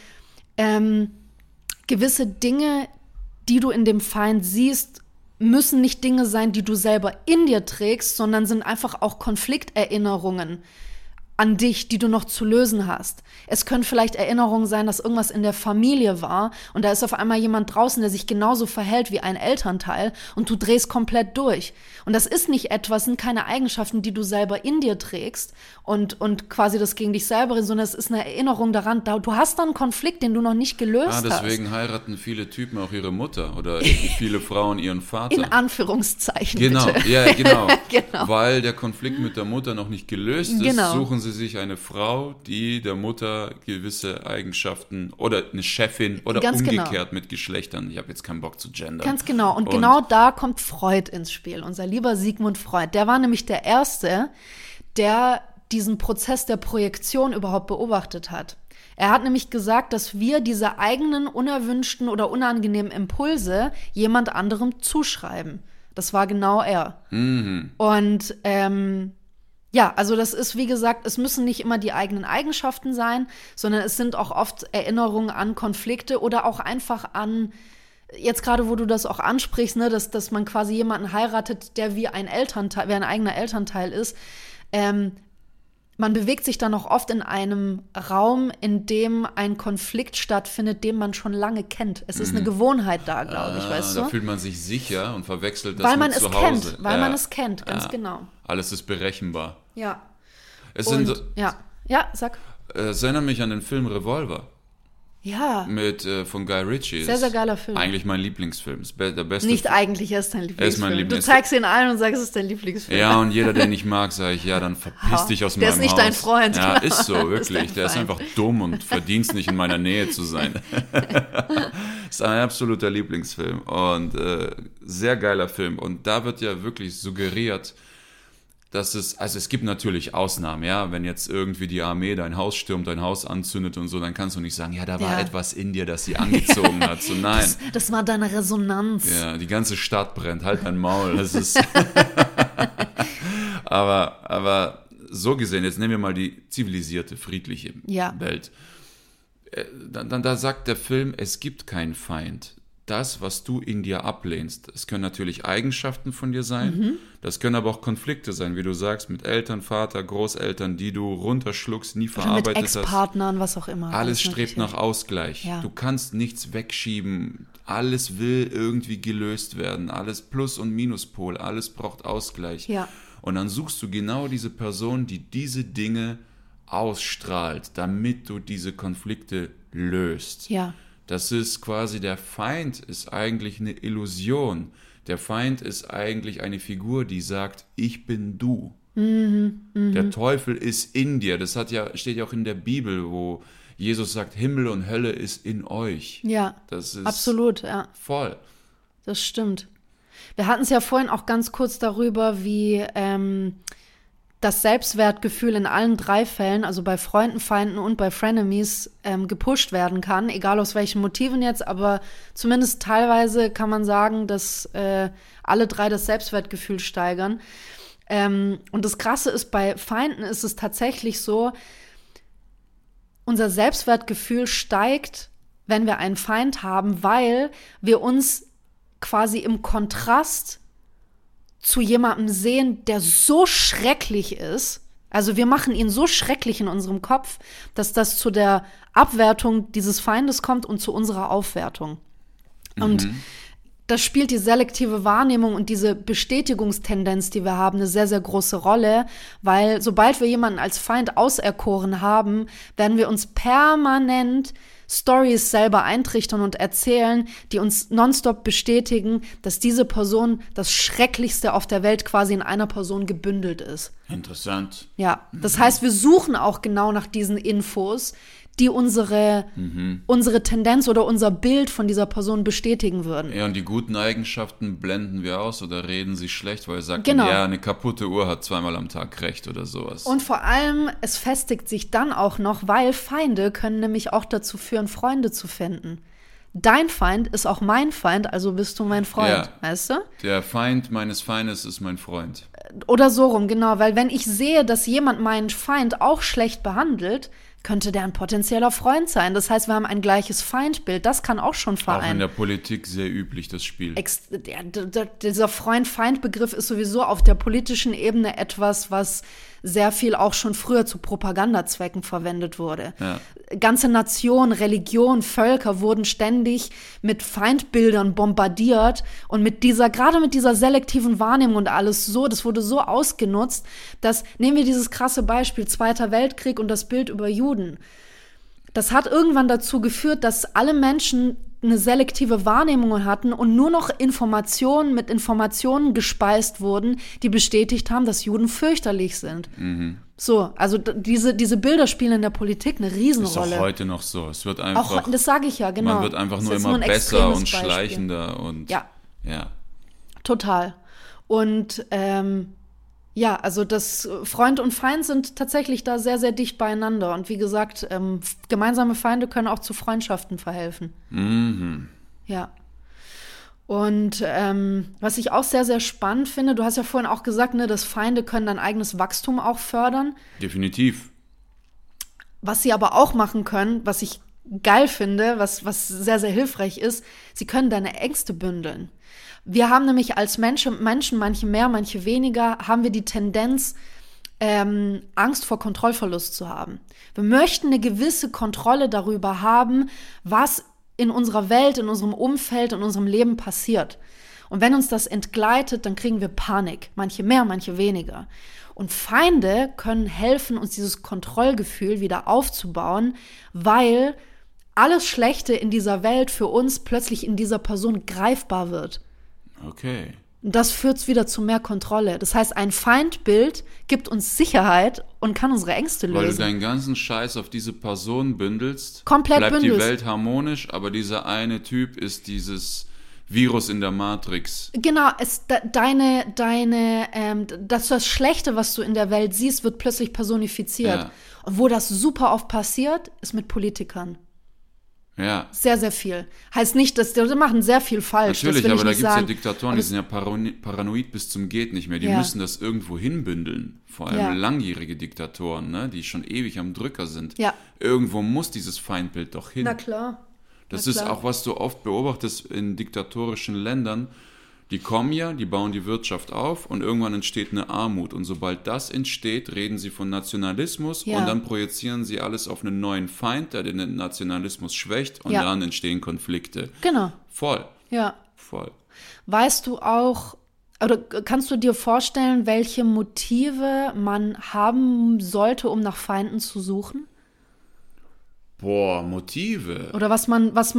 gewisse Dinge, die du in dem Feind siehst, müssen nicht Dinge sein, die du selber in dir trägst, sondern sind einfach auch Konflikterinnerungen an dich, die du noch zu lösen hast. Es können vielleicht Erinnerungen sein, dass irgendwas in der Familie war und da ist auf einmal jemand draußen, der sich genauso verhält wie ein Elternteil und du drehst komplett durch. Und das ist nicht etwas, sind keine Eigenschaften, die du selber in dir trägst und quasi das gegen dich selber, sondern es ist eine Erinnerung daran, du hast dann einen Konflikt, den du noch nicht gelöst hast. Deswegen heiraten viele Typen auch ihre Mutter oder viele Frauen ihren Vater. In Anführungszeichen, genau, bitte. Ja, genau. Genau. Weil der Konflikt mit der Mutter noch nicht gelöst ist, Genau. suchen sie sich eine Frau, die der Mutter gewisse Eigenschaften oder eine Chefin oder Ganz umgekehrt genau. mit Geschlechtern. Ich habe jetzt keinen Bock zu gendern. Ganz genau. Und genau da kommt Freud ins Spiel, unser lieber Sigmund Freud. Der war nämlich der Erste, der diesen Prozess der Projektion überhaupt beobachtet hat. Er hat nämlich gesagt, dass wir diese eigenen unerwünschten oder unangenehmen Impulse jemand anderem zuschreiben. Das war genau er. Mhm. Und ja, also das ist, wie gesagt, es müssen nicht immer die eigenen Eigenschaften sein, sondern es sind auch oft Erinnerungen an Konflikte oder auch einfach an, jetzt gerade, wo du das auch ansprichst, ne, dass man quasi jemanden heiratet, der wie ein Elternteil, wie ein eigener Elternteil ist. Man bewegt sich dann auch oft in einem Raum, in dem ein Konflikt stattfindet, den man schon lange kennt. Es ist eine Gewohnheit da, glaube ich, weißt du? Da fühlt man sich sicher und verwechselt das Weil man mit es zu Hause. kennt, weil man es kennt, ganz genau. Alles ist berechenbar. Ja. Es Sag. Es erinnert mich an den Film Revolver. Ja. Von Guy Ritchie. Sehr, sehr geiler Film. Eigentlich mein Lieblingsfilm. Der beste Nicht eigentlich, er ist dein Lieblingsfilm. Er ist mein Lieblingsfilm. Du zeigst ihn allen und sagst, es ist dein Lieblingsfilm. Ja, und jeder, den ich mag, sage ich, ja, dann verpiss dich aus meinem Haus. Der ist nicht dein Freund. Ja, genau. ist so, wirklich. Der ist einfach dumm und verdient nicht in meiner Nähe zu sein. Ist ein absoluter Lieblingsfilm und sehr geiler Film. Und da wird ja wirklich suggeriert, dass es gibt natürlich Ausnahmen, ja, wenn jetzt irgendwie die Armee dein Haus stürmt, dein Haus anzündet und so, dann kannst du nicht sagen, ja, da war etwas in dir, das sie angezogen hat. So, nein. Das war deine Resonanz. Ja, die ganze Stadt brennt, halt dein Maul. Das ist aber so gesehen, jetzt nehmen wir mal die zivilisierte, friedliche Welt. Da sagt der Film, es gibt keinen Feind. Das, was du in dir ablehnst, es können natürlich Eigenschaften von dir sein, das können aber auch Konflikte sein, wie du sagst, mit Eltern, Vater, Großeltern, die du runterschluckst, nie verarbeitet hast. Mit Ex-Partnern, was auch immer. Alles strebt nach Ausgleich. Ja. Du kannst nichts wegschieben. Alles will irgendwie gelöst werden. Alles Plus- und Minuspol. Alles braucht Ausgleich. Ja. Und dann suchst du genau diese Person, die diese Dinge ausstrahlt, damit du diese Konflikte löst. Ja. Das ist quasi, der Feind ist eigentlich eine Illusion. Der Feind ist eigentlich eine Figur, die sagt, ich bin du. Der Teufel ist in dir. Das steht ja auch in der Bibel, wo Jesus sagt, Himmel und Hölle ist in euch. Ja, das ist absolut, ja. Voll. Das stimmt. Wir hatten es ja vorhin auch ganz kurz darüber, wie das Selbstwertgefühl in allen 3 Fällen, also bei Freunden, Feinden und bei Frenemies, gepusht werden kann, egal aus welchen Motiven jetzt, aber zumindest teilweise kann man sagen, dass alle 3 das Selbstwertgefühl steigern. Und das Krasse ist, bei Feinden ist es tatsächlich so, unser Selbstwertgefühl steigt, wenn wir einen Feind haben, weil wir uns quasi im Kontrast zu jemandem sehen, der so schrecklich ist. Also wir machen ihn so schrecklich in unserem Kopf, dass das zu der Abwertung dieses Feindes kommt und zu unserer Aufwertung. Und das spielt die selektive Wahrnehmung und diese Bestätigungstendenz, die wir haben, eine sehr, sehr große Rolle, weil sobald wir jemanden als Feind auserkoren haben, werden wir uns permanent Stories selber eintrichtern und erzählen, die uns nonstop bestätigen, dass diese Person das Schrecklichste auf der Welt quasi in einer Person gebündelt ist. Interessant. Ja, das heißt, wir suchen auch genau nach diesen Infos, die unsere Tendenz oder unser Bild von dieser Person bestätigen würden. Ja, und die guten Eigenschaften blenden wir aus oder reden sie schlecht, weil wir sagen, Genau. ja, eine kaputte Uhr hat 2-mal am Tag recht oder sowas. Und vor allem, es festigt sich dann auch noch, weil Feinde können nämlich auch dazu führen, Freunde zu finden. Dein Feind ist auch mein Feind, also bist du mein Freund, weißt du? Der Feind meines Feindes ist mein Freund. Oder so rum, genau, weil wenn ich sehe, dass jemand meinen Feind auch schlecht behandelt, könnte der ein potenzieller Freund sein. Das heißt, wir haben ein gleiches Feindbild. Das kann auch schon vereinen. Auch in der Politik sehr üblich, das Spiel. Dieser Freund-Feind-Begriff ist sowieso auf der politischen Ebene etwas, was sehr viel auch schon früher zu Propagandazwecken verwendet wurde. Ja. Ganze Nationen, Religionen, Völker wurden ständig mit Feindbildern bombardiert und gerade mit dieser selektiven Wahrnehmung und alles so, das wurde so ausgenutzt, dass, nehmen wir dieses krasse Beispiel, Zweiter Weltkrieg und das Bild über Juden. Das hat irgendwann dazu geführt, dass alle Menschen eine selektive Wahrnehmung hatten und nur noch mit Informationen gespeist wurden, die bestätigt haben, dass Juden fürchterlich sind. Mhm. So, also diese Bilder spielen in der Politik eine Riesenrolle. Ist auch heute noch so. Es wird einfach, auch, das sage ich ja, genau. Man wird einfach nur ist immer nur besser und Beispiel. schleichender. Und ja, total. Und also das Freund und Feind sind tatsächlich da sehr, sehr dicht beieinander. Und wie gesagt, gemeinsame Feinde können auch zu Freundschaften verhelfen. Mhm. Ja. Und was ich auch sehr, sehr spannend finde, du hast ja vorhin auch gesagt, ne, dass Feinde können dein eigenes Wachstum auch fördern. Definitiv. Was sie aber auch machen können, was ich geil finde, was sehr, sehr hilfreich ist, sie können deine Ängste bündeln. Wir haben nämlich als Menschen, manche mehr, manche weniger, haben wir die Tendenz, Angst vor Kontrollverlust zu haben. Wir möchten eine gewisse Kontrolle darüber haben, was in unserer Welt, in unserem Umfeld, in unserem Leben passiert. Und wenn uns das entgleitet, dann kriegen wir Panik. Manche mehr, manche weniger. Und Feinde können helfen, uns dieses Kontrollgefühl wieder aufzubauen, weil alles Schlechte in dieser Welt für uns plötzlich in dieser Person greifbar wird. Okay. Und das führt wieder zu mehr Kontrolle. Das heißt, ein Feindbild gibt uns Sicherheit und kann unsere Ängste lösen. Weil du deinen ganzen Scheiß auf diese Person bündelst, komplett bleibt bündelst. Die Welt harmonisch, aber dieser eine Typ ist dieses Virus in der Matrix. Genau, das Schlechte, was du in der Welt siehst, wird plötzlich personifiziert. Ja. Und wo das super oft passiert, ist mit Politikern. Ja. Sehr, sehr viel. Heißt nicht, dass die machen sehr viel falsch. Natürlich, aber da gibt es ja Diktatoren, die sind ja paranoid bis zum geht nicht mehr. Die müssen das irgendwo hinbündeln. Vor allem langjährige Diktatoren, ne, die schon ewig am Drücker sind. Ja. Irgendwo muss dieses Feindbild doch hin. Na klar. Das ist auch, was du oft beobachtest in diktatorischen Ländern. Die kommen ja, die bauen die Wirtschaft auf und irgendwann entsteht eine Armut. Und sobald das entsteht, reden sie von Nationalismus und dann projizieren sie alles auf einen neuen Feind, der den Nationalismus schwächt und dann entstehen Konflikte. Genau. Voll. Ja. Voll. Weißt du auch, oder kannst du dir vorstellen, welche Motive man haben sollte, um nach Feinden zu suchen? Boah, Motive. Oder was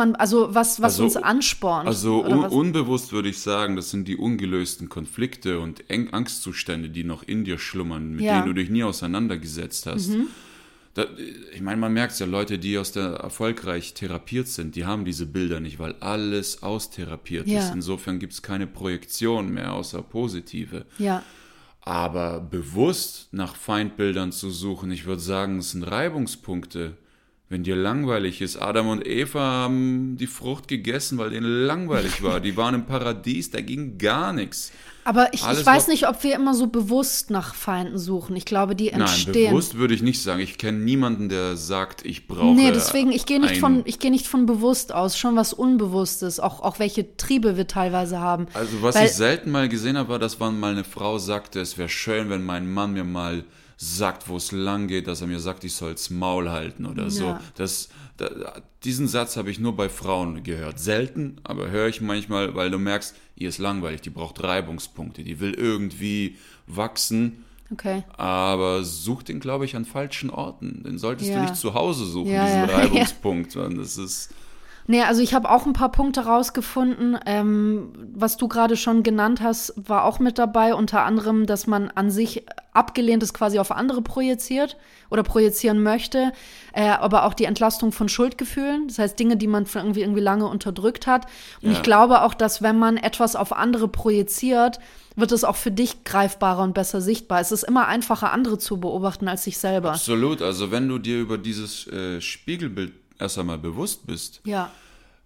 uns anspornt. Also unbewusst würde ich sagen, das sind die ungelösten Konflikte und Angstzustände, die noch in dir schlummern, mit denen du dich nie auseinandergesetzt hast. Ich meine, man merkt es ja, Leute, die erfolgreich therapiert sind, die haben diese Bilder nicht, weil alles austherapiert ist. Insofern gibt es keine Projektion mehr, außer positive. Ja. Aber bewusst nach Feindbildern zu suchen, ich würde sagen, es sind Reibungspunkte. Wenn dir langweilig ist, Adam und Eva haben die Frucht gegessen, weil denen langweilig war. Die waren im Paradies, da ging gar nichts. Aber ich weiß nicht, ob wir immer so bewusst nach Feinden suchen. Ich glaube, die entstehen. Nein, bewusst würde ich nicht sagen. Ich kenne niemanden, der sagt, ich brauche. Nee, deswegen, ich gehe nicht von bewusst aus, schon was Unbewusstes, auch welche Triebe wir teilweise haben. Also was ich selten mal gesehen habe, war, dass mal eine Frau sagte, es wäre schön, wenn mein Mann mir mal sagt, wo es lang geht, dass er mir sagt, ich soll's Maul halten oder so. Diesen Satz habe ich nur bei Frauen gehört. Selten, aber höre ich manchmal, weil du merkst, ihr ist langweilig, die braucht Reibungspunkte, die will irgendwie wachsen. Okay. Aber such den, glaube ich, an falschen Orten. Den solltest du nicht zu Hause suchen, diesen Reibungspunkt. Das ist... Nee, also ich habe auch ein paar Punkte rausgefunden. Was du gerade schon genannt hast, war auch mit dabei. Unter anderem, dass man an sich Abgelehntes quasi auf andere projiziert oder projizieren möchte. Aber auch die Entlastung von Schuldgefühlen. Das heißt, Dinge, die man irgendwie lange unterdrückt hat. Und ich glaube auch, dass wenn man etwas auf andere projiziert, wird es auch für dich greifbarer und besser sichtbar. Es ist immer einfacher, andere zu beobachten als sich selber. Absolut. Also wenn du dir über dieses Spiegelbild erst einmal bewusst bist,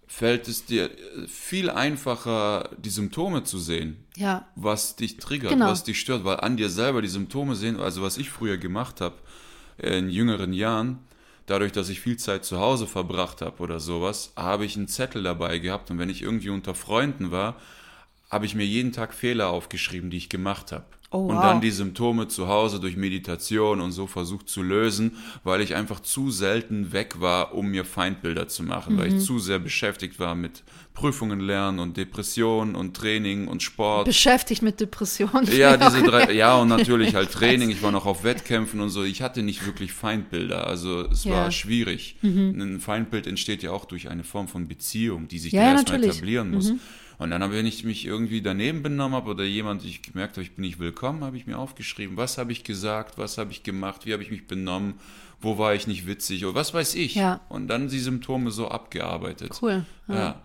fällt es dir viel einfacher, die Symptome zu sehen, Ja. was dich triggert, Genau. was dich stört, weil an dir selber die Symptome sehen, also was ich früher gemacht habe, in jüngeren Jahren, dadurch, dass ich viel Zeit zu Hause verbracht habe oder sowas, habe ich einen Zettel dabei gehabt und wenn ich irgendwie unter Freunden war, habe ich mir jeden Tag Fehler aufgeschrieben, die ich gemacht habe. Oh, Und wow. dann die Symptome zu Hause durch Meditation und so versucht zu lösen, weil ich einfach zu selten weg war, um mir Feindbilder zu machen, weil ich zu sehr beschäftigt war mit Prüfungen lernen und Depressionen und Training und Sport. Beschäftigt mit Depressionen. Ja, diese drei, ja, und natürlich halt Training. Ich war noch auf Wettkämpfen und so. Ich hatte nicht wirklich Feindbilder. Also es war schwierig. Ein Feindbild entsteht ja auch durch eine Form von Beziehung, die sich Ja, da erstmal natürlich. etablieren muss. Und dann, wenn ich mich irgendwie daneben benommen habe oder ich gemerkt habe, ich bin nicht willkommen, habe ich mir aufgeschrieben, was habe ich gesagt, was habe ich gemacht, wie habe ich mich benommen, wo war ich nicht witzig oder was weiß ich. Ja. Und dann die Symptome so abgearbeitet. Cool. Ja.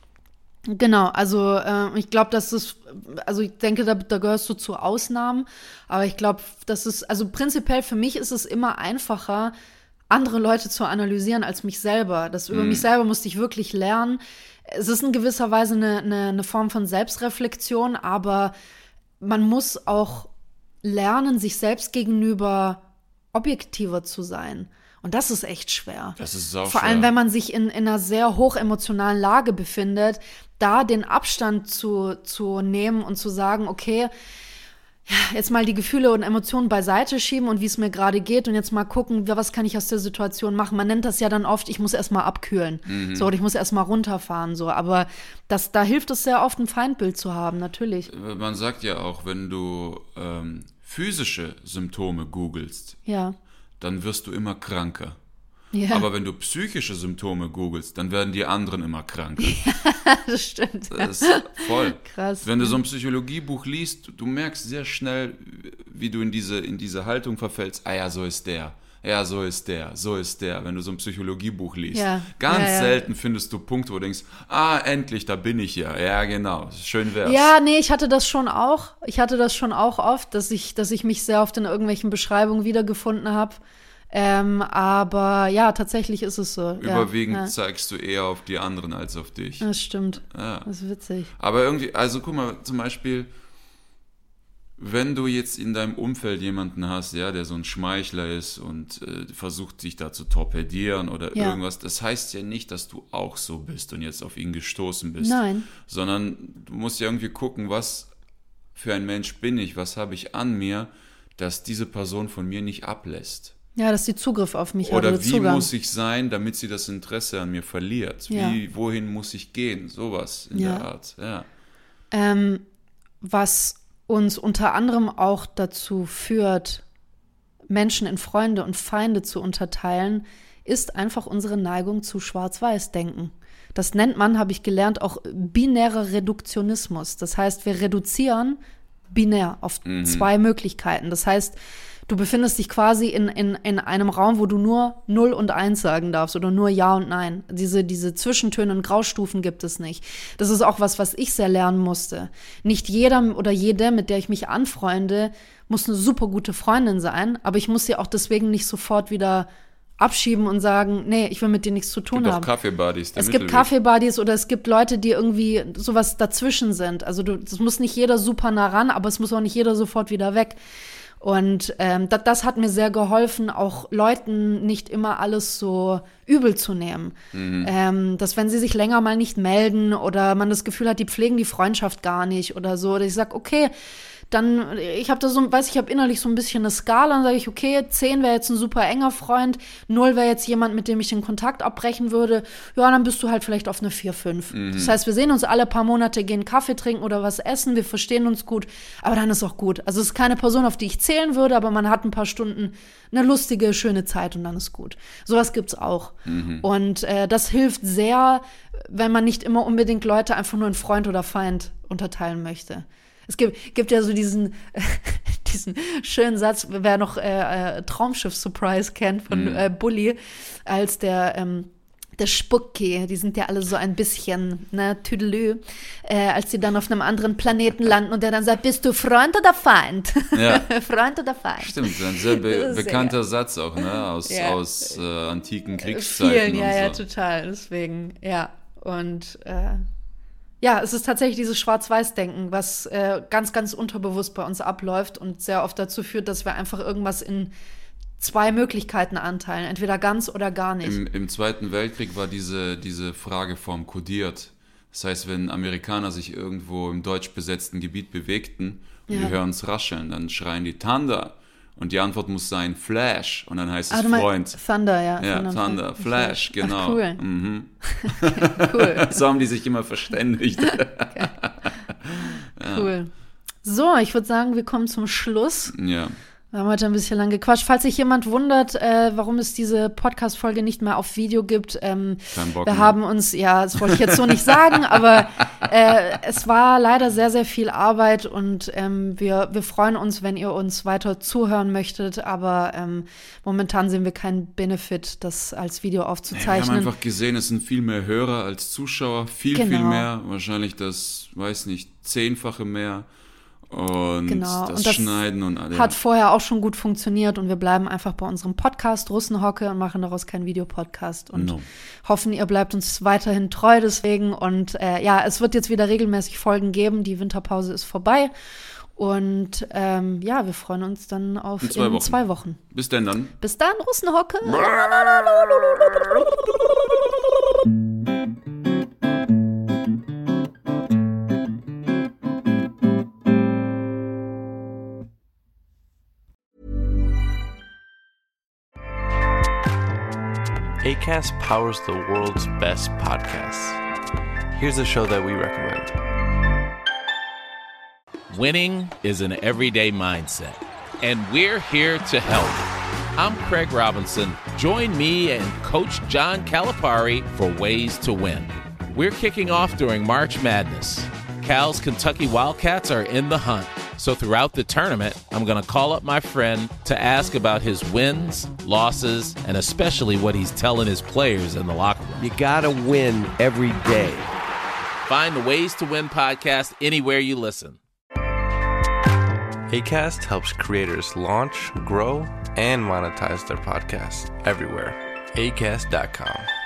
Genau, also ich glaube, also ich denke, da gehörst du zu Ausnahmen, aber ich glaube, also prinzipiell für mich ist es immer einfacher, andere Leute zu analysieren als mich selber. Über mich selber musste ich wirklich lernen. Es ist in gewisser Weise eine Form von Selbstreflexion, aber man muss auch lernen, sich selbst gegenüber objektiver zu sein. Und das ist echt schwer. Das ist sau Vor allem, schwer. wenn man sich in einer sehr hochemotionalen Lage befindet, da den Abstand zu nehmen und zu sagen, okay, ja, jetzt mal die Gefühle und Emotionen beiseite schieben und wie es mir gerade geht und jetzt mal gucken, was kann ich aus der Situation machen. Man nennt das ja dann oft, ich muss erstmal abkühlen. So, oder ich muss erstmal runterfahren. So. Aber da hilft es sehr oft, ein Feindbild zu haben, natürlich. Man sagt ja auch, wenn du physische Symptome googelst, Ja. dann wirst du immer kranker. Ja, Aber wenn du psychische Symptome googelst, dann werden die anderen immer kranker. das stimmt. Das ist voll. Krass. Wenn du so ein Psychologiebuch liest, du merkst sehr schnell, wie du in diese Haltung verfällst. Ah ja, so ist der. Ja, so ist der. So ist der. Wenn du so ein Psychologiebuch liest. Ja. Ganz Ja, ja. selten findest du Punkte, wo du denkst, endlich, da bin ich ja. Ja, genau. Schön wär's. Ja, nee, ich hatte das schon auch. Ich hatte das schon auch oft, dass ich mich sehr oft in irgendwelchen Beschreibungen wiedergefunden habe. Aber ja, tatsächlich ist es so. Überwiegend Ja. zeigst du eher auf die anderen als auf dich. Das stimmt. Ja. Das ist witzig. Aber irgendwie, also guck mal, zum Beispiel, wenn du jetzt in deinem Umfeld jemanden hast, ja, der so ein Schmeichler ist und versucht, sich da zu torpedieren oder Ja. irgendwas, das heißt ja nicht, dass du auch so bist und jetzt auf ihn gestoßen bist. Nein. Sondern du musst ja irgendwie gucken, was für ein Mensch bin ich, was habe ich an mir, dass diese Person von mir nicht ablässt. Ja, dass sie Zugriff auf mich hat Oder oder wie Zugang. muss ich sein, damit sie das Interesse an mir verliert? Ja. Wohin muss ich gehen? Sowas in Ja. der Art, ja. Was uns unter anderem auch dazu führt, Menschen in Freunde und Feinde zu unterteilen, ist einfach unsere Neigung zu Schwarz-Weiß-Denken. Das nennt man, habe ich gelernt, auch binärer Reduktionismus. Das heißt, wir reduzieren binär auf zwei Möglichkeiten. Das heißt, du befindest dich quasi in einem Raum, wo du nur 0 und 1 sagen darfst oder nur Ja und Nein. Diese Zwischentöne und Graustufen gibt es nicht. Das ist auch was ich sehr lernen musste. Nicht jeder oder jede, mit der ich mich anfreunde, muss eine super gute Freundin sein, aber ich muss sie auch deswegen nicht sofort wieder abschieben und sagen, nee, ich will mit dir nichts zu tun Es gibt haben. auch Kaffeebuddies, der Es gibt Mittelweg. Kaffeebuddies oder es gibt Leute, die irgendwie sowas dazwischen sind. Also das muss nicht jeder super nah ran, aber es muss auch nicht jeder sofort wieder weg. Und das hat mir sehr geholfen, auch Leuten nicht immer alles so übel zu nehmen. Dass wenn sie sich länger mal nicht melden oder man das Gefühl hat, die pflegen die Freundschaft gar nicht oder so, dass ich sage, okay, dann, ich habe innerlich so ein bisschen eine Skala, dann sage ich, okay, 10 wäre jetzt ein super enger Freund, 0 wäre jetzt jemand, mit dem ich den Kontakt abbrechen würde, ja, dann bist du halt vielleicht auf eine 4, 5. Das heißt, wir sehen uns alle paar Monate, gehen Kaffee trinken oder was essen, wir verstehen uns gut, aber dann ist auch gut. Also es ist keine Person, auf die ich zählen würde, aber man hat ein paar Stunden eine lustige, schöne Zeit und dann ist gut. Sowas gibt's auch. Und das hilft sehr, wenn man nicht immer unbedingt Leute einfach nur in Freund oder Feind unterteilen möchte. Es gibt ja so diesen schönen Satz, wer noch Traumschiff Surprise kennt von Bully, als der Spucki, die sind ja alle so ein bisschen, ne, Tüdelü, als sie dann auf einem anderen Planeten landen und der dann sagt, bist du Freund oder Feind? Ja. Freund oder Feind? Stimmt, ein sehr Das ist bekannter Satz auch, ne? Aus Ja. antiken Kriegszeiten Vielen, und ja, so. ja, total, deswegen, ja. Und ja, es ist tatsächlich dieses Schwarz-Weiß-Denken, was ganz, ganz unterbewusst bei uns abläuft und sehr oft dazu führt, dass wir einfach irgendwas in 2 Möglichkeiten anteilen, entweder ganz oder gar nicht. Im Zweiten Weltkrieg war diese Frageform kodiert. Das heißt, wenn Amerikaner sich irgendwo im deutsch besetzten Gebiet bewegten und wir hören es rascheln, dann schreien die Thunder. Und die Antwort muss sein Flash. Und dann heißt es Freund. Thunder, ja. Ja, Thunder, Flash, genau. Ach, cool. Mhm. Cool. So haben die sich immer verständigt. Okay. Cool. So, ich würde sagen, wir kommen zum Schluss. Ja. Wir haben heute ein bisschen lang gequatscht. Falls sich jemand wundert, warum es diese Podcast-Folge nicht mehr auf Video gibt, wir haben uns, ja, das wollte ich jetzt so nicht sagen, aber es war leider sehr, sehr viel Arbeit und wir freuen uns, wenn ihr uns weiter zuhören möchtet, aber momentan sehen wir keinen Benefit, das als Video aufzuzeichnen. Wir haben einfach gesehen, es sind viel mehr Hörer als Zuschauer, viel mehr, wahrscheinlich das, weiß nicht, 10-fache mehr. Und das Schneiden und alles. Hat vorher auch schon gut funktioniert und wir bleiben einfach bei unserem Podcast Russenhocke und machen daraus keinen Videopodcast und hoffen, ihr bleibt uns weiterhin treu deswegen. Und ja, es wird jetzt wieder regelmäßig Folgen geben. Die Winterpause ist vorbei. Und ja, wir freuen uns dann auf in 2 Wochen. Bis dann. Bis dann, Russenhocke. Acast powers the world's best podcasts. Here's a show that we recommend. Winning is an everyday mindset, and we're here to help. I'm Craig Robinson. Join me and Coach John Calipari for Ways to Win. We're kicking off during March Madness. Cal's Kentucky Wildcats are in the hunt. So throughout the tournament, I'm going to call up my friend to ask about his wins, losses, and especially what he's telling his players in the locker room. You got to win every day. Find the Ways to Win podcast anywhere you listen. Acast helps creators launch, grow, and monetize their podcasts everywhere. Acast.com.